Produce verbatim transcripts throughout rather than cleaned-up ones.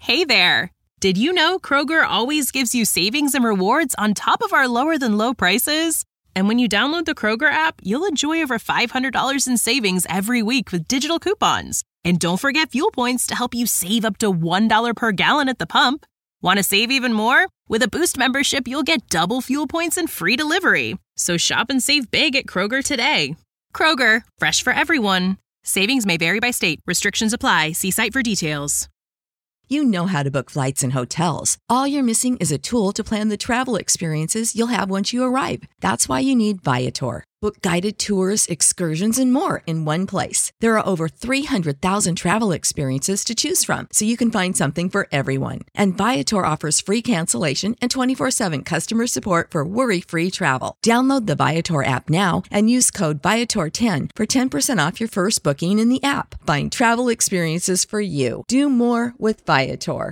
Hey there! Did you know Kroger always gives you savings and rewards on top of our lower-than-low prices? And when you download the Kroger app, you'll enjoy over five hundred dollars in savings every week with digital coupons. And don't forget fuel points to help you save up to one dollar per gallon at the pump. Want to save even more? With a Boost membership, you'll get double fuel points and free delivery. So shop and save big at Kroger today. Kroger, fresh for everyone. Savings may vary by state. Restrictions apply. See site for details. You know how to book flights and hotels. All you're missing is a tool to plan the travel experiences you'll have once you arrive. That's why you need Viator. Book guided tours, excursions, and more in one place. There are over three hundred thousand travel experiences to choose from, so you can find something for everyone. And Viator offers free cancellation and twenty-four seven customer support for worry-free travel. Download the Viator app now and use code Viator ten for ten percent off your first booking in the app. Find travel experiences for you. Do more with Viator.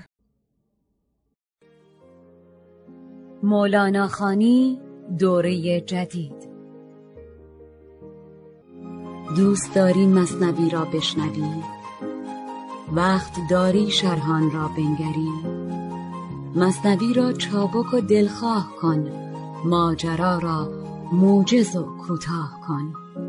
مولانا خانی دوره جدید. دوست داری مثنوی را بشنوی؟ وقت داری شرحان را بنگری؟ مثنوی را چابک و دلخواه کن، ماجرا را موجز و کوتاه کن.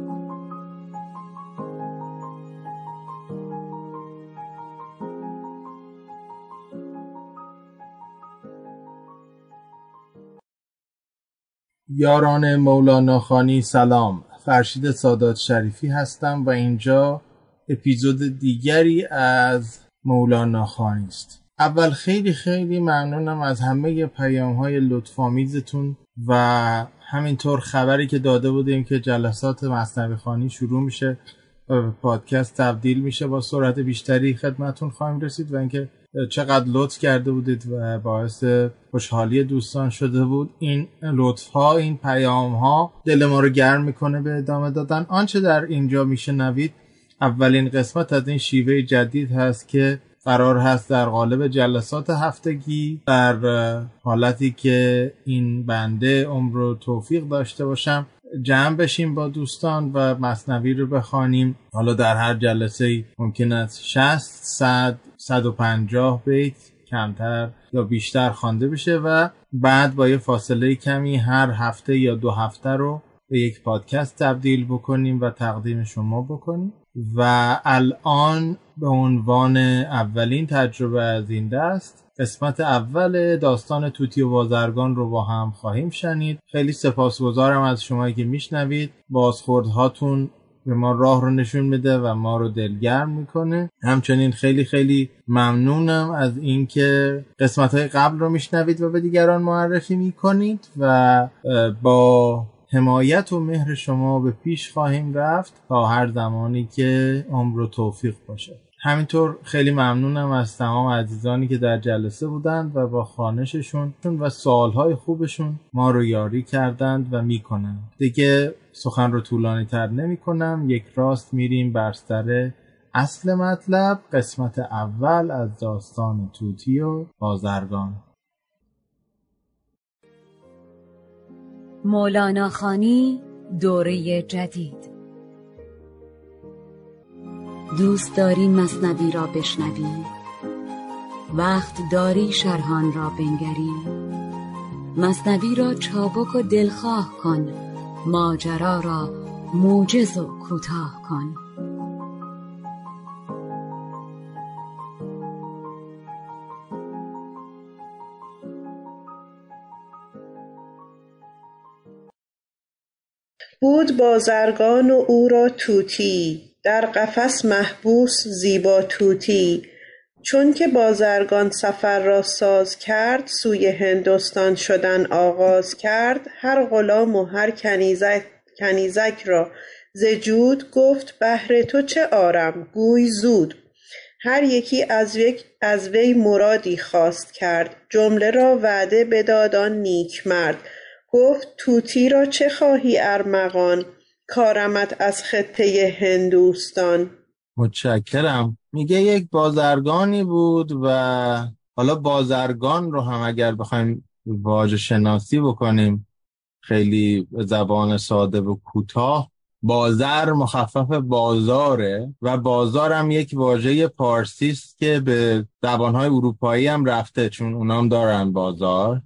یاران مولانا خانی سلام، فرشید سادات شریفی هستم و اینجا اپیزود دیگری از مولانا خانی است. اول خیلی خیلی ممنونم از همه پیام‌های لطف‌آمیزتون و همینطور خبری که داده بودیم که جلسات مثنوی خوانی شروع میشه و به پادکست تبدیل میشه با سرعت بیشتری خدمتون خواهیم رسید و اینکه چقدر لطف کرده بودید و باعث خوشحالی دوستان شده بود. این لطف‌ها، این پیام‌ها دل ما رو گرم میکنه به ادامه دادن. آنچه در اینجا میشنوید اولین قسمت از این شیوه جدید هست که قرار هست در قالب جلسات هفتگی، در حالتی که این بنده عمر و توفیق داشته باشم، جمع بشیم با دوستان و مثنوی رو بخوانیم. حالا در هر جلسه ممکن است شصت، صد، صد و پنجاه بیت کمتر یا بیشتر خوانده بشه و بعد با یه فاصله کمی هر هفته یا دو هفته رو به یک پادکست تبدیل بکنیم و تقدیم شما بکنیم. و الان به عنوان اولین تجربه از این دست قسمت اول داستان توتی و بازرگان رو با هم خواهیم شنید. خیلی سپاسگزارم از شمایی که میشنوید. بازخوردهاتون به ما راه رو نشون میده و ما رو دلگرم میکنه. همچنین خیلی خیلی ممنونم از اینکه قسمت‌های قبل رو میشنوید و به دیگران معرفی میکنید و با حمایت و مهر شما به پیش خواهیم رفت تا هر زمانی که عمر و توفیق باشه. همینطور خیلی ممنونم از تمام عزیزانی که در جلسه بودند و با خوانششون و سوالهای خوبشون ما رو یاری کردند و میکنند. دیگه سخن رو طولانی تر نمی کنم، یک راست میریم بر سر اصل مطلب، قسمت اول از داستان توتی و بازرگان. مولانا خانی دوره جدید. دوست داری مثنوی را بشنوی؟ وقت داری شرحان را بنگری؟ مثنوی را چابک و دلخواه کن، ماجرا را موجز و کوتاه کن. بود بازرگان و او را طوطی، در قفس محبوس زیبا طوطی. چون که بازرگان سفر را ساز کرد، سوی هندوستان شدن آغاز کرد. هر غلام و هر کنیزک, کنیزک را ز جود، گفت بهر تو چه آرم گوی زود. هر یکی از, یک از وی مرادی خواست کرد، جمله را وعده بداد آن نیک مرد. گفت طوطی را چه خواهی ارمغان، کارمت از خطه هندوستان. متشکرم. میگه یک بازرگانی بود و حالا بازرگان رو هم اگر بخوایم واژه شناسی بکنیم خیلی زبان ساده و کوتاه، بازار مخفف بازاره و بازار هم یک واژه پارسی است که به زبانهای اروپایی هم رفته، چون اونام دارن بازار.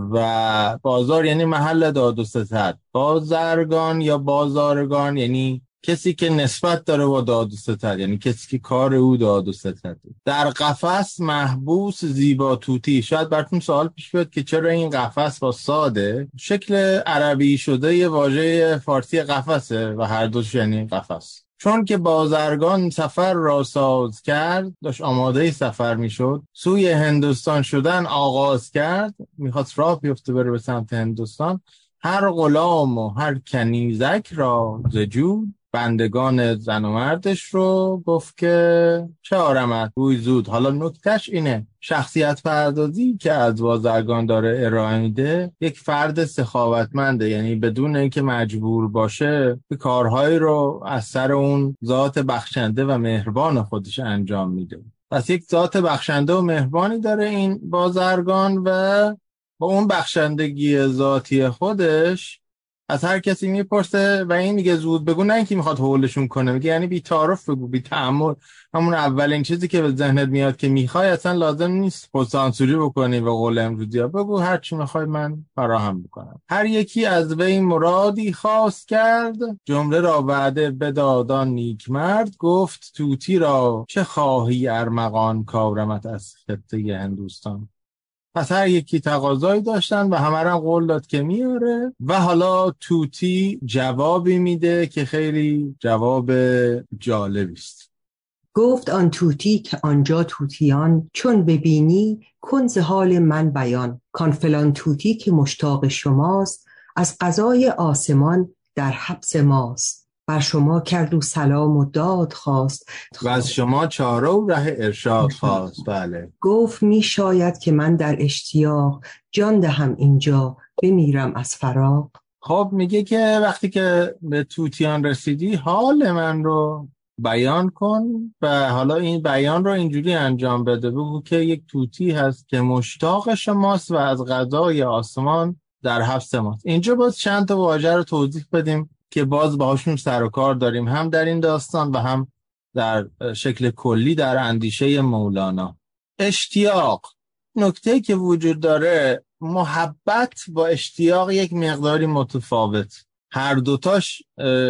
و بازار یعنی محل داد و ستد. بازرگان یا بازارگان یعنی کسی که نسبت داره با داد و ستد، یعنی کسی که کار او داد و ستد. در قفس محبوس زیبا طوطی. شاید براتون سوال پیش بیاد که چرا این قفس با ساده شکل عربی شده یه واژه فارسی قفسه و هر دوش یعنی قفس. چون که بازرگان سفر را ساز کرد، داشت آماده سفر میشد، سوی هندوستان شدن آغاز کرد، میخواست راه بیفته بره به سمت هندوستان. هر غلام و هر کنیزک را زجود، بندگان زن و مردش رو گفت که چه آرمت گوی زود. حالا نکتهش اینه شخصیت پردازی که از بازرگان داره ارائه میده یک فرد سخاوتمنده، یعنی بدون اینکه مجبور باشه به کارهایی رو از سر اون ذات بخشنده و مهربان خودش انجام میده. پس یک ذات بخشنده و مهربانی داره این بازرگان و با اون بخشندگی ذاتی خودش از هر کسی میپرسه و این میگه زود بگو، نه اینکه میخواد حولشون کنه، میگه یعنی بی تعارف بگو، بی تأمل. همون اولین چیزی که به ذهنت میاد که میخوای اصلا لازم نیست خودسانسوری بکنی و قول امروزی ها بگو، هر چی میخوای من فراهم بکنم. هر یکی از وی مرادی خواست کرد، جمله را وعده بدادان نیک مرد. گفت طوطی را چه خواهی ارمغان، کارمت از خطه هندوستان. پس هر یکی تقاضایی داشتن و همه را قول داد که میاره و حالا طوطی جوابی میده که خیلی جواب جالبی است. گفت آن طوطی که آنجا طوطیان، چون ببینی کن ز حال من بیان. کان فلان طوطی که مشتاق شماست، از قضای آسمان در حبس ماست. بر شما کرد و سلام و داد خواست، و از شما چاره و ره ارشاد خواست. بله. گفت می شاید که من در اشتیاق، جان دهم اینجا بمیرم از فراق. خب میگه که وقتی که به طوطیان رسیدی حال من رو بیان کن و حالا این بیان رو اینجوری انجام بده. بگو که یک طوطی هست که مشتاق شماست و از قضای آسمان در حبس ماست. اینجا باز چند تا واژه رو توضیح بدیم که باز باهاشون سر و کار داریم، هم در این داستان و هم در شکل کلی در اندیشه مولانا. اشتیاق، نکته که وجود داره، محبت با اشتیاق یک مقداری متفاوت. هر دوتاش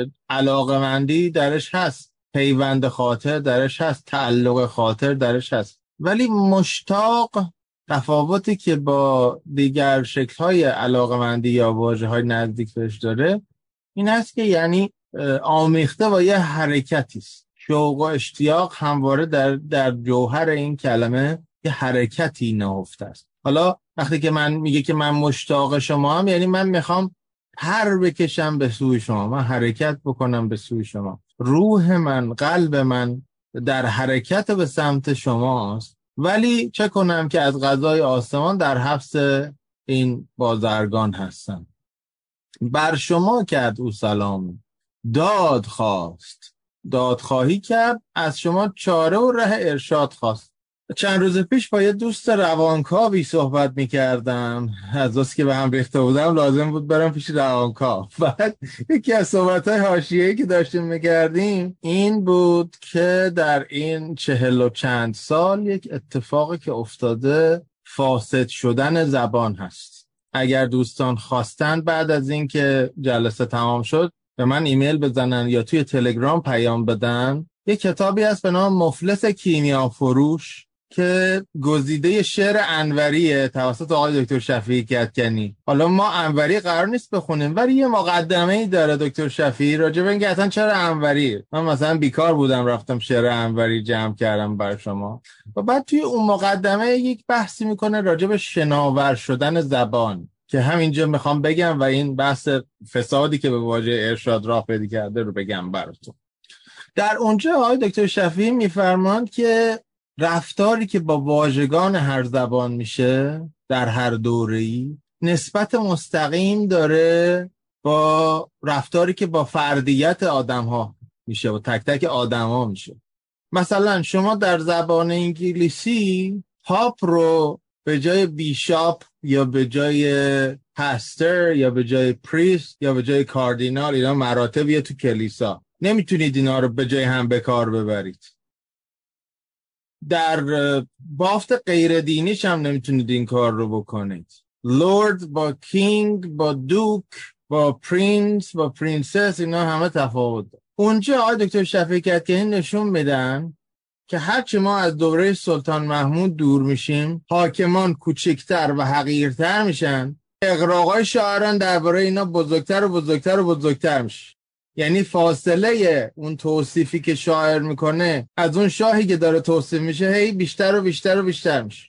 علاقمندی درش هست، پیوند خاطر درش هست، تعلق خاطر درش هست، ولی مشتاق تفاوتی که با دیگر شکل‌های علاقمندی یا واژه‌های نزدیک بهش داره این هست که یعنی آمیخته با یه حرکتی است. شوق و اشتیاق همواره در در جوهر این کلمه یه حرکتی نهفته است. حالا وقتی که من میگه که من مشتاق شما هم، یعنی من میخوام پر بکشم به سوی شما، من حرکت بکنم به سوی شما. روح من، قلب من در حرکت به سمت شماست، ولی چه کنم که از قضای آسمان در حبس این بازرگان هستم. بر شما کرد او سلام، داد خواست، دادخواهی کرد، از شما چاره و ره ارشاد خواست. چند روز پیش با یه دوست روانکاوی صحبت میکردم، از دوست که به هم ریخته بودم لازم بود برم پیش روانکاو. بعد یکی از صحبتهای حاشیه‌ای که داشتیم میکردیم این بود که در این چهل و چند سال یک اتفاقی که افتاده فاسد شدن زبان هست. اگر دوستان خواستن بعد از این که جلسه تمام شد به من ایمیل بزنن یا توی تلگرام پیام بدن. یک کتابی هست به نام مفلس کیمیا فروش که گزیده شعر انوریه توسط آقای دکتر شفیعی کدکنی. حالا ما انوری قرار نیست بخونیم ولی یه مقدمه‌ای داره دکتر شفیعی راجع به اینکه اصلا چرا انوری. من مثلا بیکار بودم رفتم شعر انوری جمع کردم برای شما و بعد توی اون مقدمه یک بحثی میکنه راجع به شناور شدن زبان که همینجا میخوام بگم و این بحث فسادی که به واژه ارشاد راه پیدا کرده رو بگم براتون. در اونجا آقای دکتر شفیعی میفرماند که رفتاری که با واژگان هر زبان میشه در هر دوره‌ای نسبت مستقیم داره با رفتاری که با فردیت آدم‌ها میشه و تک تک آدم‌ها میشه. مثلا شما در زبان انگلیسی هاپ رو به جای بیشاپ یا به جای پاستر یا به جای پریست یا به جای کاردینال، اینا مراتبیه تو کلیسا، نمیتونید اینا رو به جای هم به کار ببرید. در بافت غیر دینیش هم نمیتونید این کار رو بکنید. لورد با کینگ با دوک با پرینس با پرینسس اینا همه تفاوت داره. اونجا آقای دکتر شفیعی کدکنی نشون میدن که هرچی ما از دوره سلطان محمود دور میشیم، حاکمان کوچکتر و حقیرتر میشن، اغراقای شاعران درباره اینا بزرگتر و بزرگتر و بزرگتر میشه. یعنی فاصله اون توصیفی که شاعر میکنه از اون شاهی که داره توصیف میشه هی بیشتر و بیشتر و بیشتر میشه.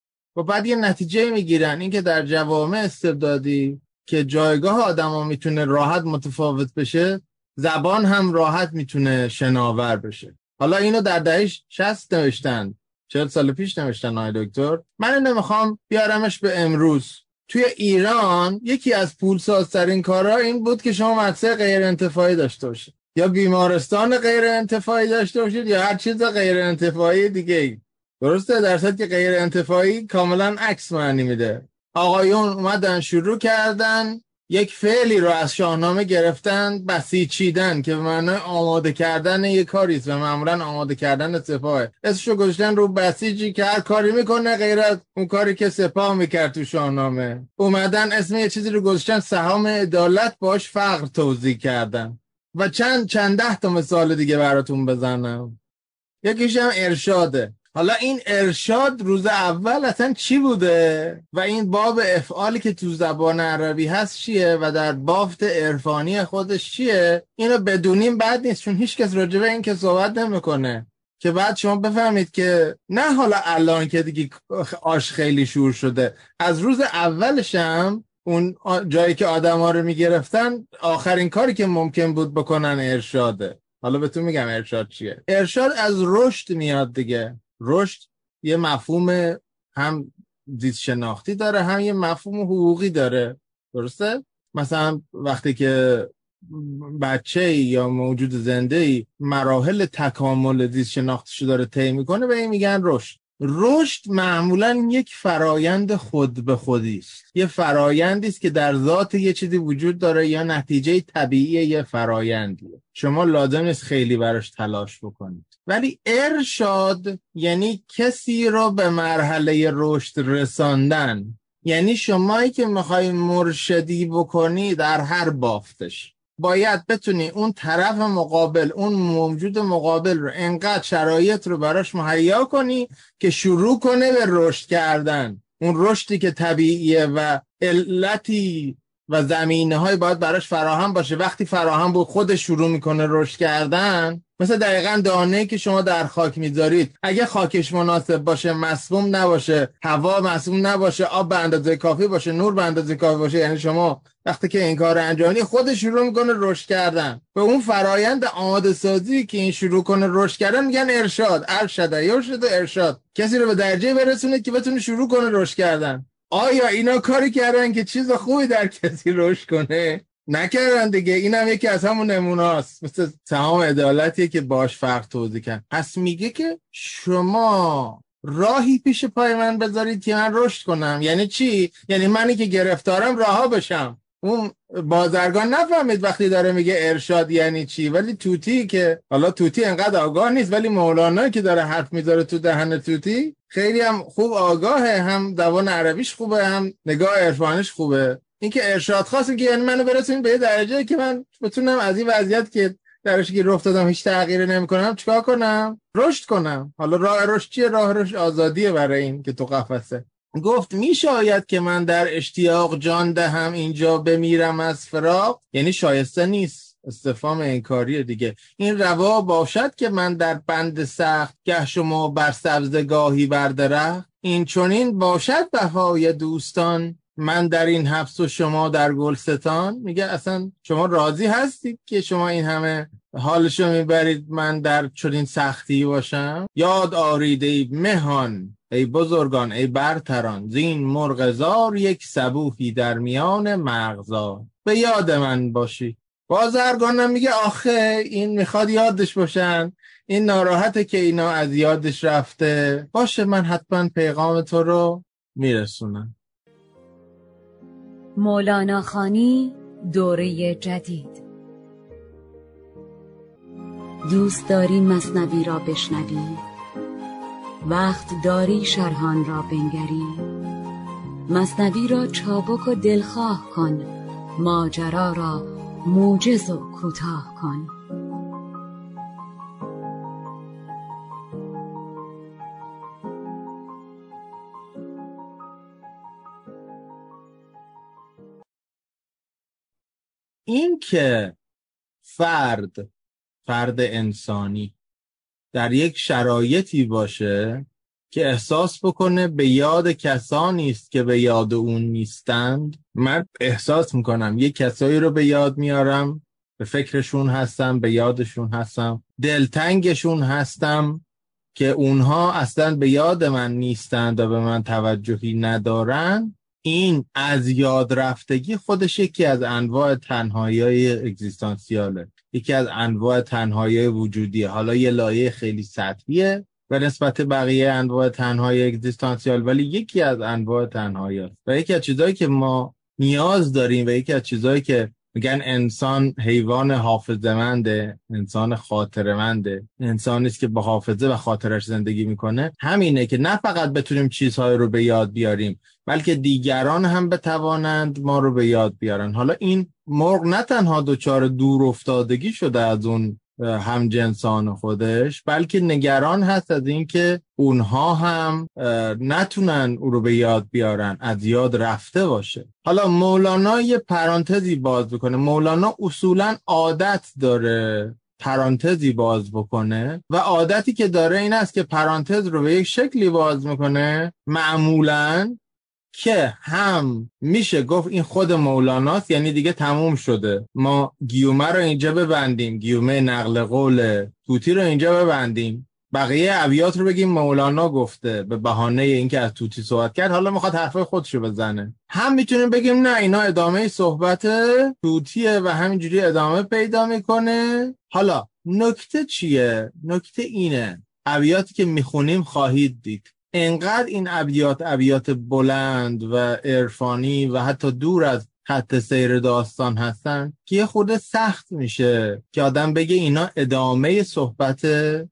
و بعد یه نتیجه میگیرن، این که در جوامع استبدادی که جایگاه آدما میتونه راحت متفاوت بشه، زبان هم راحت میتونه شناور بشه. حالا اینو در دهه شصت نوشتن، چهل سال پیش نوشتن آقای دکتر. من نمیخوام بیارمش به امروز. توی ایران یکی از پولسازترین کارها این بود که شما مدرسه غیر انتفاعی داشته باشید یا بیمارستان غیر انتفاعی داشته باشید یا هر چیز غیر انتفاعی دیگه ای. درسته؟ در صورتی که غیر انتفاعی کاملا عکس معنی میده. آقایون اومدن شروع کردن یک فعلی رو از شاهنامه گرفتن، بسیچیدن که به معنای آماده کردن یک کاری است و معمولا آماده کردن سپاه. اسمشو گذاشتن رو بسیجی که هر کاری میکنه غیر از اون کاری که سپاه میکرد تو شاهنامه. اومدن اسم یه چیزی رو گذاشتن سهام عدالت، باش فقر توزیع کردن. و چند چند ده تا مثال دیگه براتون بزنم. یکیش هم ارشاده. حالا این ارشاد روز اول اصلا چی بوده و این باب افعالی که تو زبان عربی هست چیه و در بافت عرفانی خودش چیه، اینو بدونیم بد نیست، چون هیچ کس راجع به این که صحبت نمیکنه که بعد شما بفهمید که نه حالا الان که دیگه آش خیلی شور شده، از روز اولش هم اون جایی که آدم‌ها رو میگرفتن آخرین کاری که ممکن بود بکنن ارشاده. حالا بهتون میگم ارشاد چیه. ارشاد از رشد میاد دیگه. رشد یه مفهوم هم زیست شناختی داره، هم یه مفهوم حقوقی داره. درسته؟ مثلا وقتی که بچه یا موجود زنده‌ای مراحل تکامل زیست شناختیشو داره طی میکنه به این میگن رشد. رشد معمولا یک فرایند خود به خودی است. یه فرایندی است که در ذات یه چیزی وجود داره یا نتیجه طبیعی یه فرایندیه. شما لازم نیست خیلی براش تلاش بکنید. ولی ارشاد یعنی کسی رو به مرحله رشد رساندن. یعنی شمایی که میخوای مرشدی بکنی در هر بافتش باید بتونی اون طرف مقابل، اون موجود مقابل رو انقدر شرایط رو براش مهیا کنی که شروع کنه به رشد کردن. اون رشدی که طبیعیه و علتی و زمینه‌های باید براش فراهم باشه. وقتی فراهم بود خود شروع میکنه رشد کردن. مثل دقیقاً دانه‌ای که شما در خاک میذارید، اگه خاکش مناسب باشه، مسموم نباشه، هوا مسموم نباشه، آب به اندازه کافی باشه، نور به اندازه کافی باشه، یعنی شما وقتی که این کار انجامی خود شروع میکنه رشد کردن. به اون فرایند آماده سازی که این شروع کنه رشد کردن میگن ارشاد. ارشد یرشد ارشاد. کسی رو به درجه برسونه که بتونه شروع کنه رشد کردن. آیا اینا کاری کردن که چیز خوبی در کسی رشد کنه؟ نکردن دیگه. اینم یکی از همون نمونه‌هاست، مثل سهام عدالتیه که باش فرق توزیع کردن. پس میگه که شما راهی پیش پای من بذارید که من رشد کنم. یعنی چی؟ یعنی منی که گرفتارم رها بشم. اون بازرگان نفهمید وقتی داره میگه ارشاد یعنی چی، ولی توتی که حالا توتی انقدر آگاه نیست، ولی مولانا که داره حرف میذاره تو دهن توتی خیلی هم خوب آگاهه، هم زبان عربیش خوبه، هم نگاه عرفانیش خوبه. این که ارشاد خواست که یعنی منو برسونید به یه درجه که من بتونم از این وضعیت که درش گیر افتادم هیچ تغییری نمی‌کنم چیکار کنم؟ رشد کنم. حالا راه رشد چیه؟ راه رشد آزادیه برای این که تو قفسه. گفت میشاید که من در اشتیاق جان دهم اینجا بمیرم از فراق. یعنی شایسته نیست، استفهام انکاریه دیگه. این روا باشد که من در بند سخت گه شما بر سبزگاهی بر درخت. این چنین باشد بهای دوستان من در این حبس و شما در گلستان. میگه اصلا شما راضی هستید که شما این همه حالشو میبرید من در چنین سختی باشم؟ یاد آرید ای مهان ای بزرگان ای برتران زین مرغزار یک صبوحی در میان مغزار. به یاد من باشی. بازرگانم میگه آخه این میخواد یادش باشن، این ناراحته که اینا از یادش رفته. باشه من حتما پیغام تو رو میرسونن. مولانا خوانی دوره جدید. دوست داری مثنوی را بشنوی؟ وقت داری شرحان را بنگری؟ مثنوی را چابک و دلخواه کن، ماجرا را موجز و کوتاه کن. این که فرد فرد انسانی در یک شرایطی باشه که احساس بکنه به یاد کسانی است که به یاد اون نیستند. من احساس میکنم یک کسایی رو به یاد میارم، به فکرشون هستم، به یادشون هستم، دلتنگشون هستم که اونها اصلا به یاد من نیستند و به من توجهی ندارن. این از یاد رفتگی خودش یکی از انواع تنهایی اگزیستانسیاله، یکی از انواع تنهایی وجودیه. حالا یه لایه خیلی سطحیه به نسبت بقیه انواع تنهایی اگزیستانسیال، ولی یکی از انواع تنهایی هست و یکی از چیزایی که ما نیاز داریم و یکی از چیزایی که میگن انسان حیوان حافظه‌منده، انسان خاطره‌منده، انسانی است که با حافظه و خاطرش زندگی میکنه، همینه که نه فقط بتونیم چیزهای رو به یاد بیاریم بلکه دیگران هم بتوانند ما رو به یاد بیارن. حالا این مرغ نه تنها دچار دور افتادگی شده از اون هم جنسان خودش، بلکه نگران هست از این که اونها هم نتونن او رو به یاد بیارن، از یاد رفته باشه. حالا مولانا یه پرانتزی باز بکنه. مولانا اصولاً عادت داره پرانتزی باز بکنه و عادتی که داره این است که پرانتز رو به یک شکلی باز میکنه معمولاً که هم میشه گفت این خود مولاناست، یعنی دیگه تموم شده، ما گیومه رو اینجا ببندیم، گیومه نقل قول توتی رو اینجا ببندیم، بقیه ابیات رو بگیم مولانا گفته به بهانه اینکه از توتی صحبت کرد حالا میخواد حرفای خودشو بزنه. هم میتونیم بگیم نه اینا ادامه صحبت توتیه و همینجوری ادامه پیدا میکنه. حالا نکته چیه؟ نکته اینه ابیاتی که میخونیم خواهید دید انقدر این ابیات ابیات بلند و عرفانی و حتی دور از خط سیر داستان هستن که یه خورده سخت میشه که آدم بگه اینا ادامه صحبت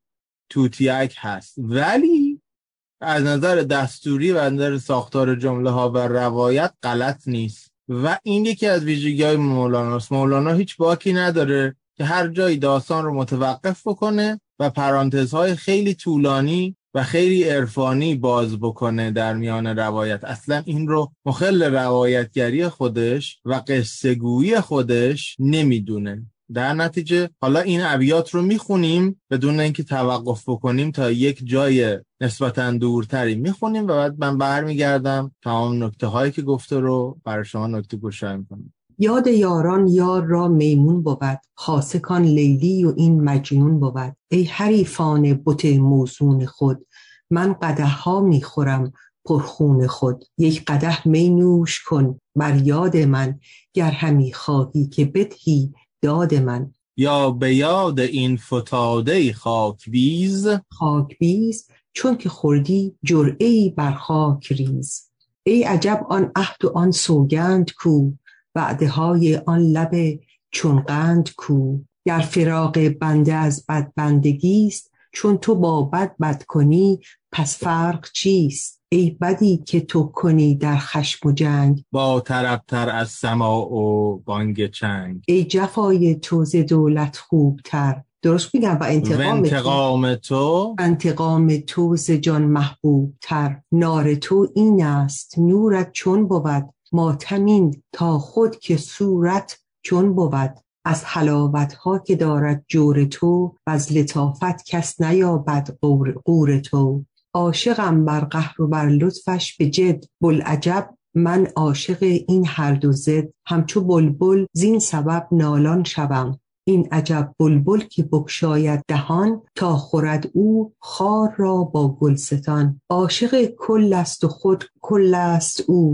توتیک هست، ولی از نظر دستوری و از نظر ساختار جمله ها و روایت غلط نیست و این یکی از ویژگی‌های مولاناست. مولانا هیچ باکی نداره که هر جایی داستان رو متوقف بکنه و پرانتزهای خیلی طولانی و خیلی عرفانی باز بکنه در میان روایت. اصلا این رو مخل روایتگری خودش و قصه گویی خودش نمیدونه. در نتیجه حالا این ابیات رو میخونیم بدون اینکه توقف بکنیم تا یک جای نسبتاً دورتری میخونیم و بعد من برمیگردم تمام نکته هایی که گفته رو برای شما نکته گشایی میکنم. یاد یاران یار را میمون بود، خاصکان لیلی و این مجنون بود. ای حریفان بت موزون خود، من قدح ها میخورم پرخون خود. یک قدح می نوش کن بر یاد من، گر همی خواهی که بدهی داد من. یا به یاد این فتاده خاک بیز، خاک بیز چون که خوردی جرعه‌ای بر خاک ریز. ای عجب آن عهد و آن سوگند کو، وعده های آن لب چون قند کو. گر فراق بنده از بد بندگیست، چون تو با بد بد کنی پس فرق چیست. ای بدی که تو کنی در خشم و جنگ، با طربتر از سماع و بانگ چنگ. ای جفای تو ز دولت خوبتر. درست میگم؟ و انتقام, انتقام تو انتقام تو ز جان محبوب تر. نار تو این است نورت چون بود، ماتمین تا خود که صورت چون بود. از حلاوت ها که دارد جور تو، و از لطافت کس نیابد غور تو. عاشقم بر قهر و بر لطفش به جد، بلعجب من عاشق این هر دو زد. همچو بلبل زین سبب نالان شوم، این عجب بلبل که بگشاید دهان، تا خورد او خار را با گلستان. عاشق کل است و خود کل است او،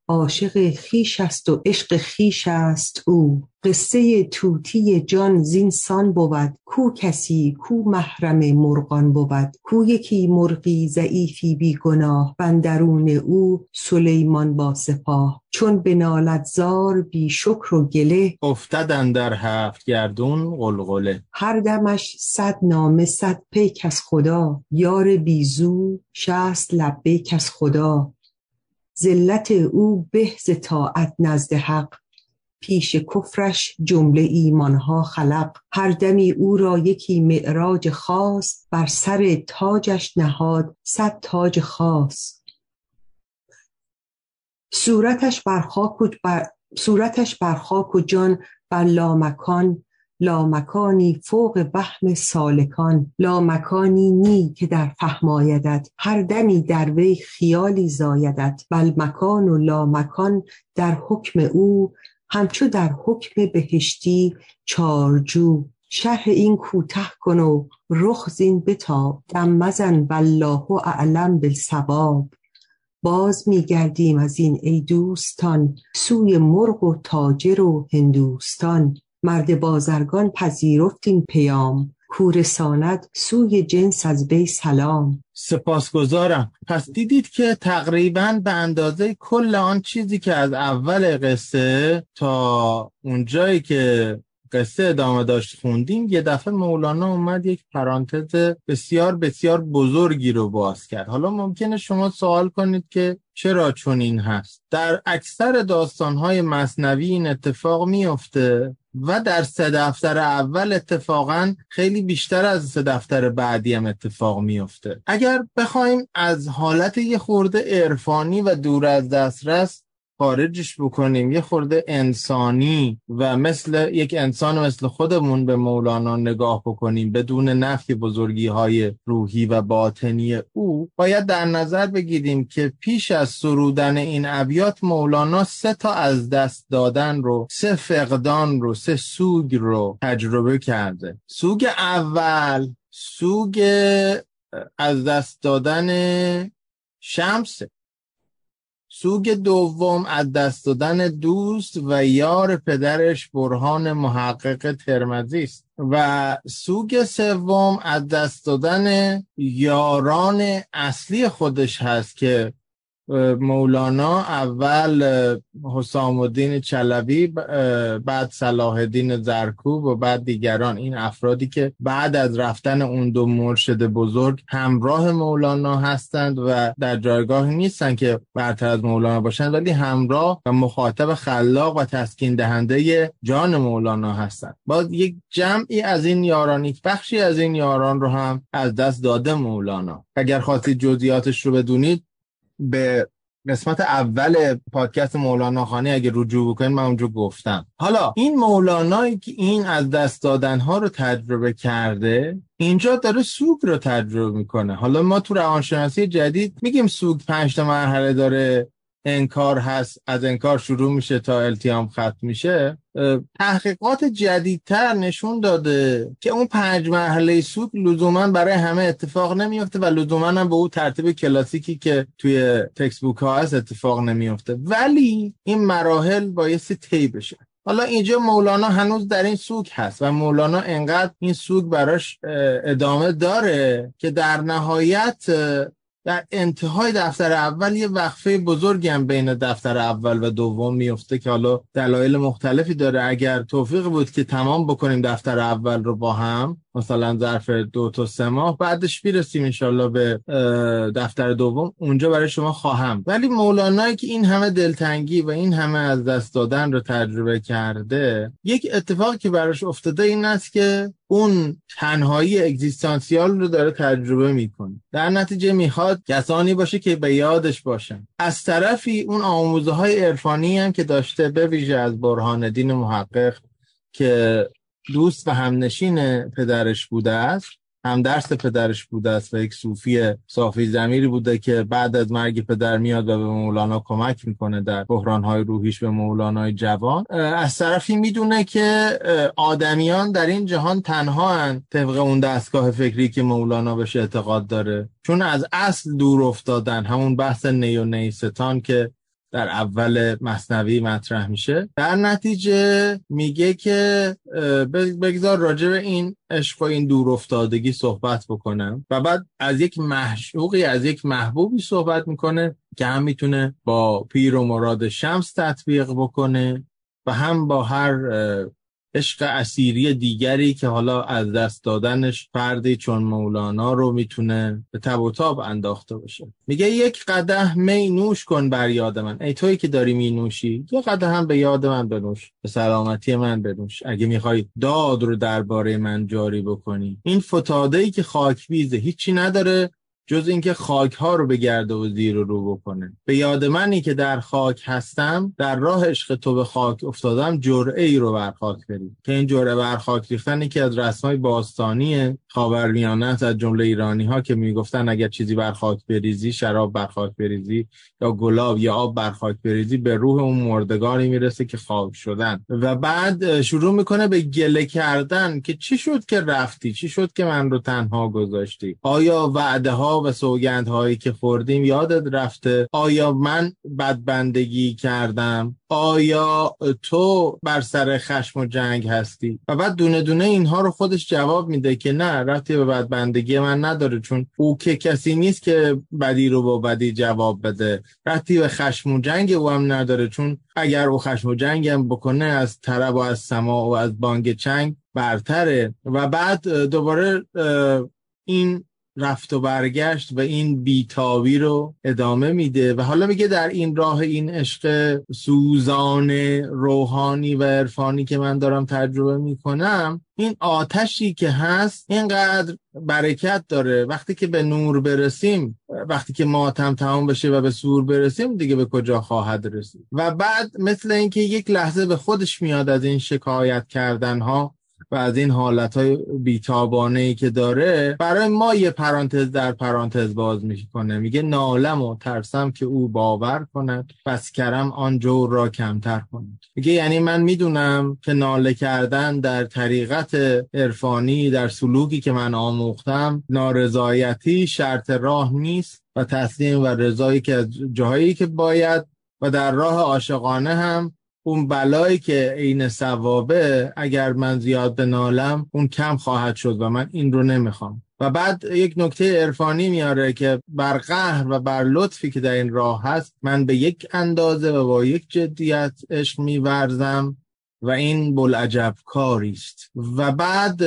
عاشق خویش است و عشق خویش است او. قصه طوطی جان زینسان بود، کو کسی کو محرم مرغان بود. کو یکی مرغی ضعیفی بی گناه، بندرون او سلیمان با سپاه. چون بنالد زار بی شکر و گله، افتد اندر هفت گردون غلغله. هر دمش صد نامه صد پیک از خدا، یار بیزو شصت لبیک از خدا. ذلت او به ز طاعت نزد حق، پیش کفرش جمله ایمانها خلق. هر دمی او را یکی معراج خاص، بر سر تاجش نهاد صد تاج خاص. صورتش بر خاک و بر صورتش بر خاک و جان بر لامکان، لامکانی فوق وهم سالکان. لامکانی نی که در فهم آیدت، هر دمی در وی خیالی زایدت. بل مکان و لامکان در حکم او، همچو در حکم بهشتی چارجو. شرح این کوته کن و رخ زین بتاب، دم مزن والله اعلم بالصواب. باز می گردیم از این ای دوستان، سوی مرغ و تاجر و هندوستان. مرد بازرگان پذیرفت این پیام، کو رساند سوی جنس از وی سلام. سپاسگزارم. پس دیدید که تقریباً به اندازه کل آن چیزی که از اول قصه تا اونجایی که قصه ادامه داشت خوندیم، یه دفعه مولانا اومد یک پرانتز بسیار بسیار بزرگی رو باز کرد. حالا ممکنه شما سوال کنید که چرا چنین هست؟ در اکثر داستان‌های مثنوی این اتفاق میفته و در سه دفتر اول اتفاقاً خیلی بیشتر از سه دفتر بعدی هم اتفاق میفته. اگر بخوایم از حالت یه خورده عرفانی و دور از دسترس خارجش بکنیم، یه خورده انسانی و مثل یک انسان مثل خودمون به مولانا نگاه بکنیم بدون نفی بزرگی های روحی و باطنی او، باید در نظر بگیریم که پیش از سرودن این ابیات مولانا سه تا از دست دادن رو، سه فقدان رو، سه سوگ رو تجربه کرده. سوگ اول سوگ از دست دادن شمسه. سوگ دوم از دست دادن دوست و یار پدرش برهان محقق ترمذی است و سوگ سوم از دست دادن یاران اصلی خودش هست که مولانا اول حسام الدین چلوی، بعد صلاح الدین زرکوب و بعد دیگران، این افرادی که بعد از رفتن اون دو مرشد بزرگ همراه مولانا هستند و در جایگاه نیستن که برتر از مولانا باشند، ولی همراه و مخاطب خلاق و تسکین دهنده جان مولانا هستند. باز یک جمعی از این یاران، یک بخشی از این یاران رو هم از دست داده مولانا. اگر خواستید جزئیاتش رو بدونید به قسمت اول پادکست مولانا خانی اگه رجوع بکنید من اونجا گفتم. حالا این مولانایی که این از دست دادنها رو تجربه کرده اینجا داره سوگ رو تجربه میکنه. حالا ما تو روانشناسی جدید میگیم سوگ پنج تا مرحله داره. انکار هست، از انکار شروع میشه تا التیام ختم میشه. تحقیقات جدیدتر نشون داده که اون پنج مرحله سوگ لزوما برای همه اتفاق نمیفته و لزوما هم به اون ترتیب کلاسیکی که توی تکست بوک ها هست اتفاق نمیفته، ولی این مراحل بایستی طی بشه. حالا اینجا مولانا هنوز در این سوگ هست و مولانا انقدر این سوگ براش ادامه داره که در نهایت در انتهای دفتر اول یه وقفه بزرگی هم بین دفتر اول و دوم میفته که حالا دلایل مختلفی داره. اگر توفیق بود که تمام بکنیم دفتر اول رو با هم، مثلا ظرف دو تا سه ماه بعدش برسیم انشالله به دفتر دوم، اونجا برای شما خواهم. ولی مولانایی که این همه دلتنگی و این همه از دست دادن رو تجربه کرده، یک اتفاقی که براش افتاده این است که اون تنهایی اگزیستانسیال رو داره تجربه میکنه. در نتیجه میخواد کسانی باشه که به یادش باشن. از طرفی اون آموزه های عرفانی هم که داشته، به ویژه از برهان الدین محقق که دوست و همنشین پدرش بوده است، هم درس پدرش بوده است و یک صوفی صافی ضمیری بوده که بعد از مرگ پدر میاد و به مولانا کمک میکنه در بحرانهای روحیش به مولانای جوان. از طرفی میدونه که آدمیان در این جهان تنها هن طبق اون دستگاه فکری که مولانا بهش اعتقاد داره، چون از اصل دور افتادن. همون بحث نی و نیستان که در اول مثنوی مطرح میشه. در نتیجه میگه که بگذار راجع به این عشق و این دور افتادگی صحبت بکنم و بعد از یک معشوقی، از یک محبوبی صحبت میکنه که هم میتونه با پیر و مراد شمس تطبیق بکنه و هم با هر عشق اسیری دیگری که حالا از دست دادنش فردی چون مولانا رو میتونه به تب و تاب انداخته باشه. میگه یک قدح می نوش کن بر یاد من. ای تویی که داری می نوشی، یک قدح هم به یاد من بنوش، به سلامتی من بنوش. اگه میخوای داد رو درباره من جاری بکنی، این فتاده‌ای که خاک بیزه هیچی نداره جز اینکه خاک ها رو بگرده و زیر و رو بکنه. به یاد منی که در خاک هستم، در راه عشق تو به خاک افتادم، جرعه ای رو بر خاک بری. که این جرعه بر خاک ریختن یکی از رسمای باستانی خاورمیانه است، از جمله ایرانی ها که میگفتن اگر چیزی بر خاک بریزی، شراب بر خاک بریزی یا گلاب یا آب بر خاک بریزی، به روح اون مردگانی میرسه که خاک شدن. و بعد شروع میکنه به گله کردن که چی شد که رفتی، چی شد که من رو تنها گذاشتی، آیا وعده ها و سوگندهایی که خوردیم یادت رفته، آیا من بدبندگی کردم، آیا تو بر سر خشم و جنگ هستی. و بعد دونه دونه اینها رو خودش جواب میده که نه، ربطی به بدبندگی من نداره، چون او که کسی نیست که بدی رو با بدی جواب بده. ربطی به خشم و جنگ او هم نداره، چون اگر او خشم و جنگ هم بکنه از طرب و از سماع و از بانگ چنگ برتره. و بعد دوباره این رفت و برگشت و این بیتابی رو ادامه میده و حالا میگه در این راه این عشق سوزان روحانی و عرفانی که من دارم تجربه میکنم، این آتشی که هست اینقدر برکت داره. وقتی که به نور برسیم، وقتی که ماتم تمام بشه و به سور برسیم، دیگه به کجا خواهد رسید. و بعد مثل اینکه یک لحظه به خودش میاد از این شکایت کردن ها و از این حالتهای بیتابانه‌ای که داره، برای ما یه پرانتز در پرانتز باز میکنه. میگه نالم و ترسم که او باور کند، پس کرم آن جور را کمتر کند. میگه یعنی من میدونم که ناله کردن در طریقت عرفانی، در سلوکی که من آموختم، نارضایتی شرط راه نیست و تسلیم و رضایی که از جاهایی که باید، و در راه عاشقانه هم اون بلایی که عین ثوابه، اگر من زیاد بنالم اون کم خواهد شد و من این رو نمیخوام. و بعد یک نکته عرفانی میاره که بر قهر و بر لطفی که در این راه هست، من به یک اندازه و با یک جدیت عشق میورزم و این بلعجب کاریست. و بعد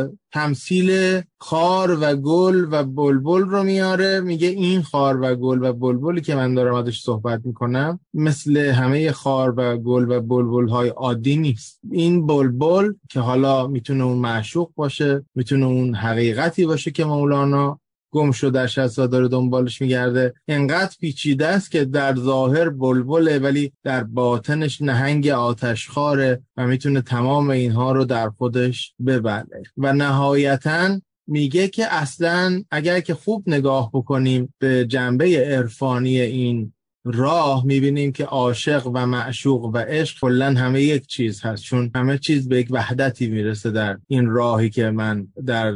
تمثیل خار و گل و بلبل رو میاره. میگه این خار و گل و بلبلی که من دارم ازش صحبت میکنم مثل همه خار و گل و بلبل های عادی نیست. این بلبل که حالا میتونه اون معشوق باشه، میتونه اون حقیقتی باشه که مولانا گم شدهش هست و داره دنبالش میگرده، انقدر پیچیده است که در ظاهر بلبله ولی در باطنش نهنگ آتشخاره و میتونه تمام اینها رو در خودش ببله. و نهایتاً میگه که اصلاً اگر که خوب نگاه بکنیم به جنبه عرفانی این راه، میبینیم که عاشق و معشوق و عشق کلاً همه یک چیز هست، چون همه چیز به یک وحدتی میرسه در این راهی که من در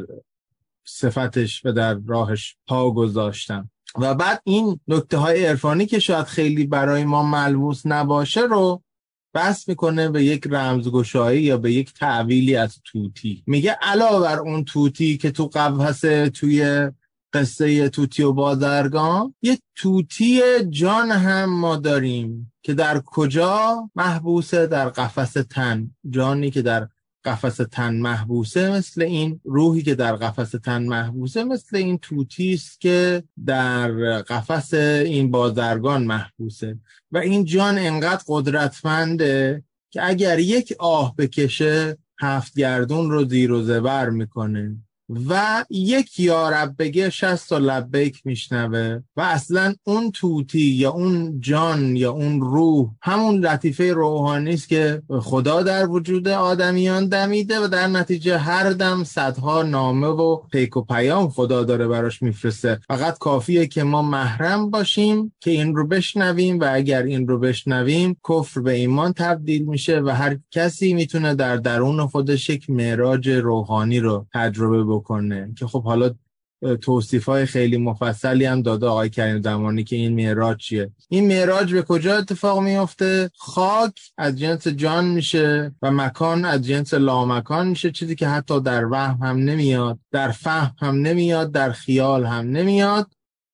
صفتش و در راهش پا گذاشتم. و بعد این نکته های عرفانی که شاید خیلی برای ما ملموس نباشه رو بس میکنه به یک رمزگشایی یا به یک تعویلی از طوطی. میگه علاوه بر اون طوطی که تو قفسه توی قصه طوطی و بازرگان، یه طوطی جان هم ما داریم که در کجا محبوسه؟ در قفس تن. جانی که در قفس تن محبوسه مثل این روحی که در قفس تن محبوسه مثل این طوطی است که در قفس این بازرگان محبوسه. و این جان انقدر قدرتمنده که اگر یک آه بکشه هفت گردون رو زیر و زبر میکنه و یک یا رب بگه شصت و لبیک میشنوه. و اصلا اون طوطی یا اون جان یا اون روح همون لطیفه روحانی است که خدا در وجود آدمیان دمیده و در نتیجه هر دم صدها نامه و پیک و پیام خدا داره براش میفرسته. فقط کافیه که ما محرم باشیم که این رو بشنویم و اگر این رو بشنویم کفر به ایمان تبدیل میشه و هر کسی میتونه در درون خودش یک معراج روحانی رو تجربه بکنه. که خب حالا توصیف‌های خیلی مفصلی هم داده آقای کریم زمانی که این معراج چیه. این معراج به کجا اتفاق میفته؟ خاک از جنس جان میشه و مکان از جنس لامکان میشه، چیزی که حتی در وهم هم نمیاد، در فهم هم نمیاد، در خیال هم نمیاد.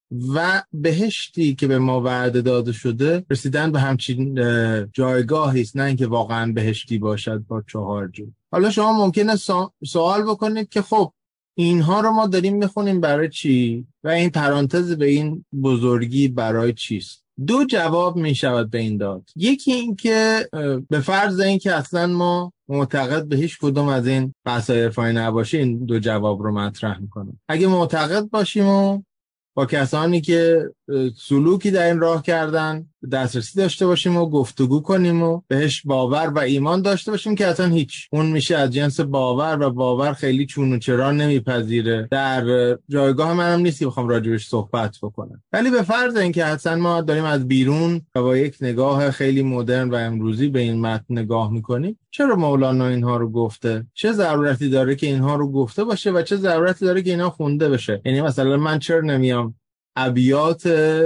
و بهشتی که به ما وعده داده شده رسیدن به همچین جایگاهی است، نه اینکه واقعا بهشتی باشد با چهار جو. حالا شما ممکنه سوال بکنید که خب اینها رو ما داریم میخونیم برای چی و این پرانتز به این بزرگی برای چیست؟ دو جواب میشود به این داد. یکی این که به فرض این که اصلا ما معتقد به هیچ کدوم از این بحث‌های عرفانی نباشیم، این دو جواب رو مطرح میکنم. اگه معتقد باشیم و با کسانی که سلوکی در این راه کردن دسترسی داشته باشیم و گفتگو کنیم و بهش باور و ایمان داشته باشیم که اصلا هیچ، اون میشه از جنس باور و باور خیلی چون و چرا نمیپذیره، در جایگاه منم نیست که بخوام راجبش صحبت بکنم. ولی به فرض اینکه اصلا ما داریم از بیرون و با یک نگاه خیلی مدرن و امروزی به این متن نگاه میکنیم، چرا مولانا اینها رو گفته؟ چه ضرورتی داره که اینها رو گفته باشه و چه ضرورتی داره که اینا خونده بشه؟ یعنی مثلا من چرا نمیام ابیات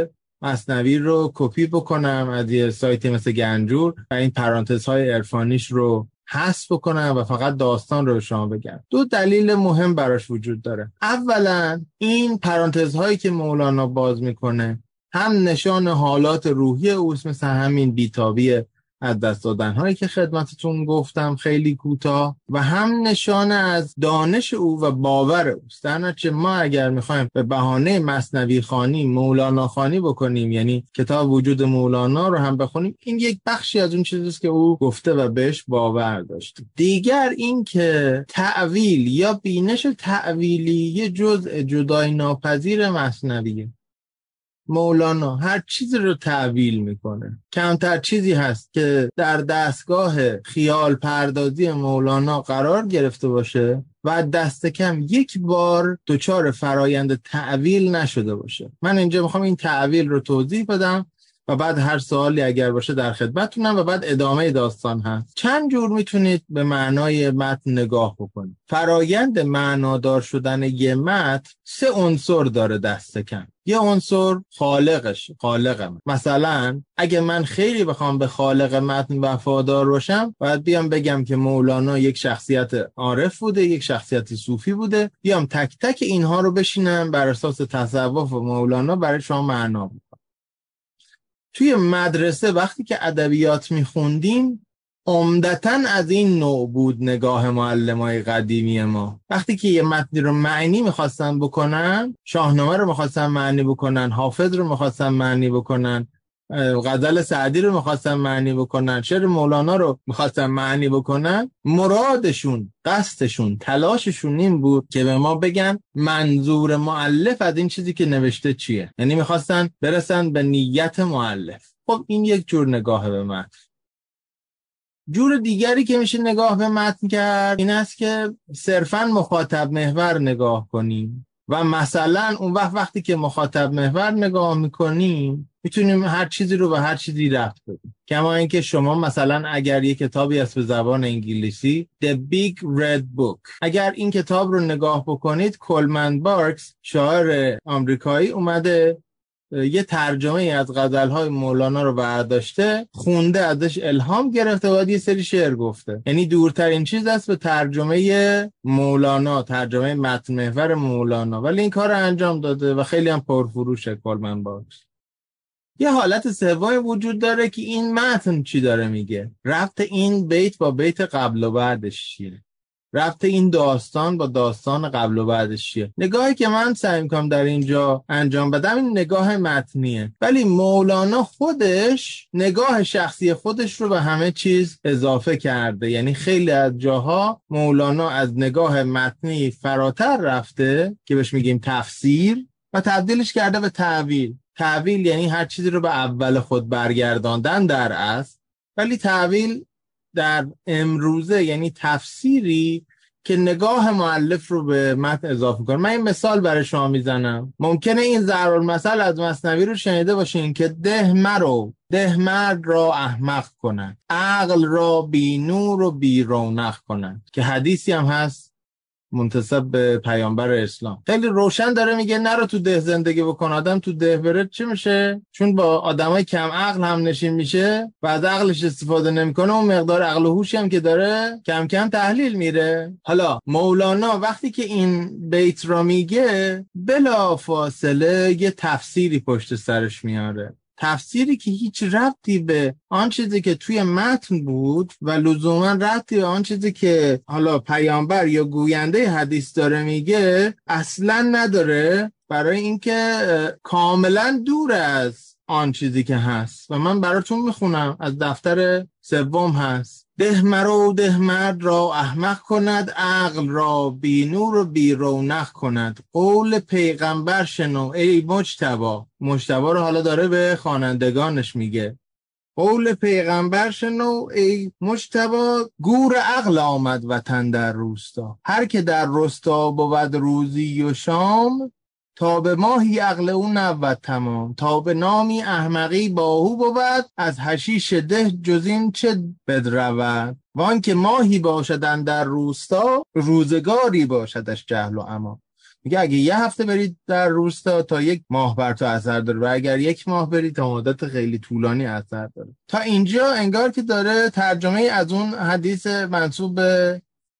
مثنوی رو کپی بکنم از یه سایتی مثل گنجور و این پرانتزهای عرفانیش رو حذف بکنم و فقط داستان رو به شما بگم؟ دو دلیل مهم براش وجود داره. اولا این پرانتزهایی که مولانا باز میکنه هم نشان حالات روحی اوست، مثل همین بیتابی از دست دادن‌هایی که خدمتتون گفتم خیلی کوتاه، و هم نشانه از دانش او و باور اوست. در نتیجه ما اگر میخوایم به بهانه مثنوی خوانی مولانا خوانی بکنیم، یعنی کتاب وجود مولانا رو هم بخونیم، این یک بخشی از اون چیزیست که او گفته و بهش باور داشته. دیگر این که تأویل یا بینش تأویلی یه جزء جدای ناپذیر مثنویه. مولانا هر چیزی رو تعویل میکنه. کمتر چیزی هست که در دستگاه خیال پردازی مولانا قرار گرفته باشه و دست کم یک بار دچار فرایند تعویل نشده باشه. من اینجا میخوام این تعویل رو توضیح بدم و بعد هر سوالی اگر باشه در خدمتتونم و بعد ادامه داستان هست. چند جور میتونید به معنای متن نگاه بکنید. فرایند معنادار شدن یه متن سه عنصر داره دست کم. یه عنصر خالقش، خالقم. مثلا اگه من خیلی بخوام به خالق متن وفادار باشم، باید بیام بگم که مولانا یک شخصیت عارف بوده، یک شخصیت صوفی بوده، بیام تک تک اینها رو بشینم بر اساس تصوف مولانا برای شما معنا بکنم. توی مدرسه وقتی که ادبیات میخوندیم عمدتاً از این نوع بود نگاه معلمای قدیمی ما. وقتی که یه متنی رو معنی میخواستن بکنن، شاهنامه رو میخواستن معنی بکنن، حافظ رو میخواستن معنی بکنن، غزل سعدی رو میخواستن معنی بکنن، شعر مولانا رو میخواستن معنی بکنن، مرادشون، قصدشون، تلاششون این بود که به ما بگن منظور مؤلف از این چیزی که نوشته چیه. یعنی میخواستن برسن به نیت مؤلف. خب این یک جور نگاه به متن. جور دیگری که میشه نگاه به متن کرد این است که صرفاً مخاطب محور نگاه کنیم و مثلا اون وقت وقتی که مخاطب محور نگاه میکنیم میتونیم هر چیزی رو به هر چیزی ربط بدیم. کما اینکه شما مثلا اگر یک کتابی هست به زبان انگلیسی The Big Red Book، اگر این کتاب رو نگاه بکنید، کولمن بارکس شاعر آمریکایی اومده یه ترجمه از غزل‌های مولانا رو برداشته، خونده، ازش الهام گرفته و یه سری شعر گفته. یعنی دورترین چیز است به ترجمه مولانا، ترجمه متن محور مولانا، ولی این کار رو انجام داده و خیلی هم پرفروشه کولمن بارکس. یه حالت سومی وجود داره که این متن چی داره میگه، ربط این بیت با بیت قبل و بعدش چیه، ربط این داستان با داستان قبل و بعدش چیه. نگاهی که من سعی می‌کنم در اینجا انجام بدم این نگاه متنیه، ولی مولانا خودش نگاه شخصی خودش رو به همه چیز اضافه کرده. یعنی خیلی از جاها مولانا از نگاه متنی فراتر رفته که بهش میگیم تفسیر و تبدیلش کرده به تعویل. تعویل یعنی هر چیزی رو به اول خود برگرداندن در اصل، ولی تعویل در امروزه یعنی تفسیری که نگاه مؤلف رو به متن اضافه کنه. من این مثال برای شما میزنم. ممکنه این ضرب‌المثل از مثنوی رو شنیده باشین که ده مرو، ده مرد را احمق کنن، عقل را بی نور و بی رونق کنن، که حدیثی هم هست منتسب به پیامبر اسلام. خیلی روشن داره میگه نرو تو ده زندگی بکن. آدم تو ده بره چی میشه؟ چون با آدمای کم عقل هم نشین میشه و از عقلش استفاده نمیکنه، اون مقدار عقل و هوشی هم که داره کم کم تحلیل میره. حالا مولانا وقتی که این بیت را میگه بلا فاصله یه تفسیری پشت سرش میاره، تفسیری که هیچ ربطی به آن چیزی که توی متن بود و لزوما ربطی به آن چیزی که حالا پیامبر یا گوینده حدیث داره میگه اصلا نداره، برای اینکه کاملا دور از آن چیزی که هست. و من براتون میخونم از دفتر سوم هست: ده مرو ده مرد را احمق کند، عقل را بی نور و بی رونق کند. قول پیغمبر شنو ای مجتبی. مجتبی رو حالا داره به خوانندگانش میگه. قول پیغمبر شنو ای مجتبی، گور عقل آمد وطن در روستا. هر که در روستا بود روزی و شام، تا به ماهی عقل او نبود تمام. تا به نامی احمقی باهو بود، از حشیش ده جزین چه بدرود. وان که ماهی باشدن در روستا، روزگاری باشدش جهل و عمی. میگه اگه یه هفته برید در روستا تا یک ماه بر تو اثر داره، و اگر یک ماه برید تا مدت خیلی طولانی اثر داره. تا اینجا انگار که داره ترجمه از اون حدیث منسوب به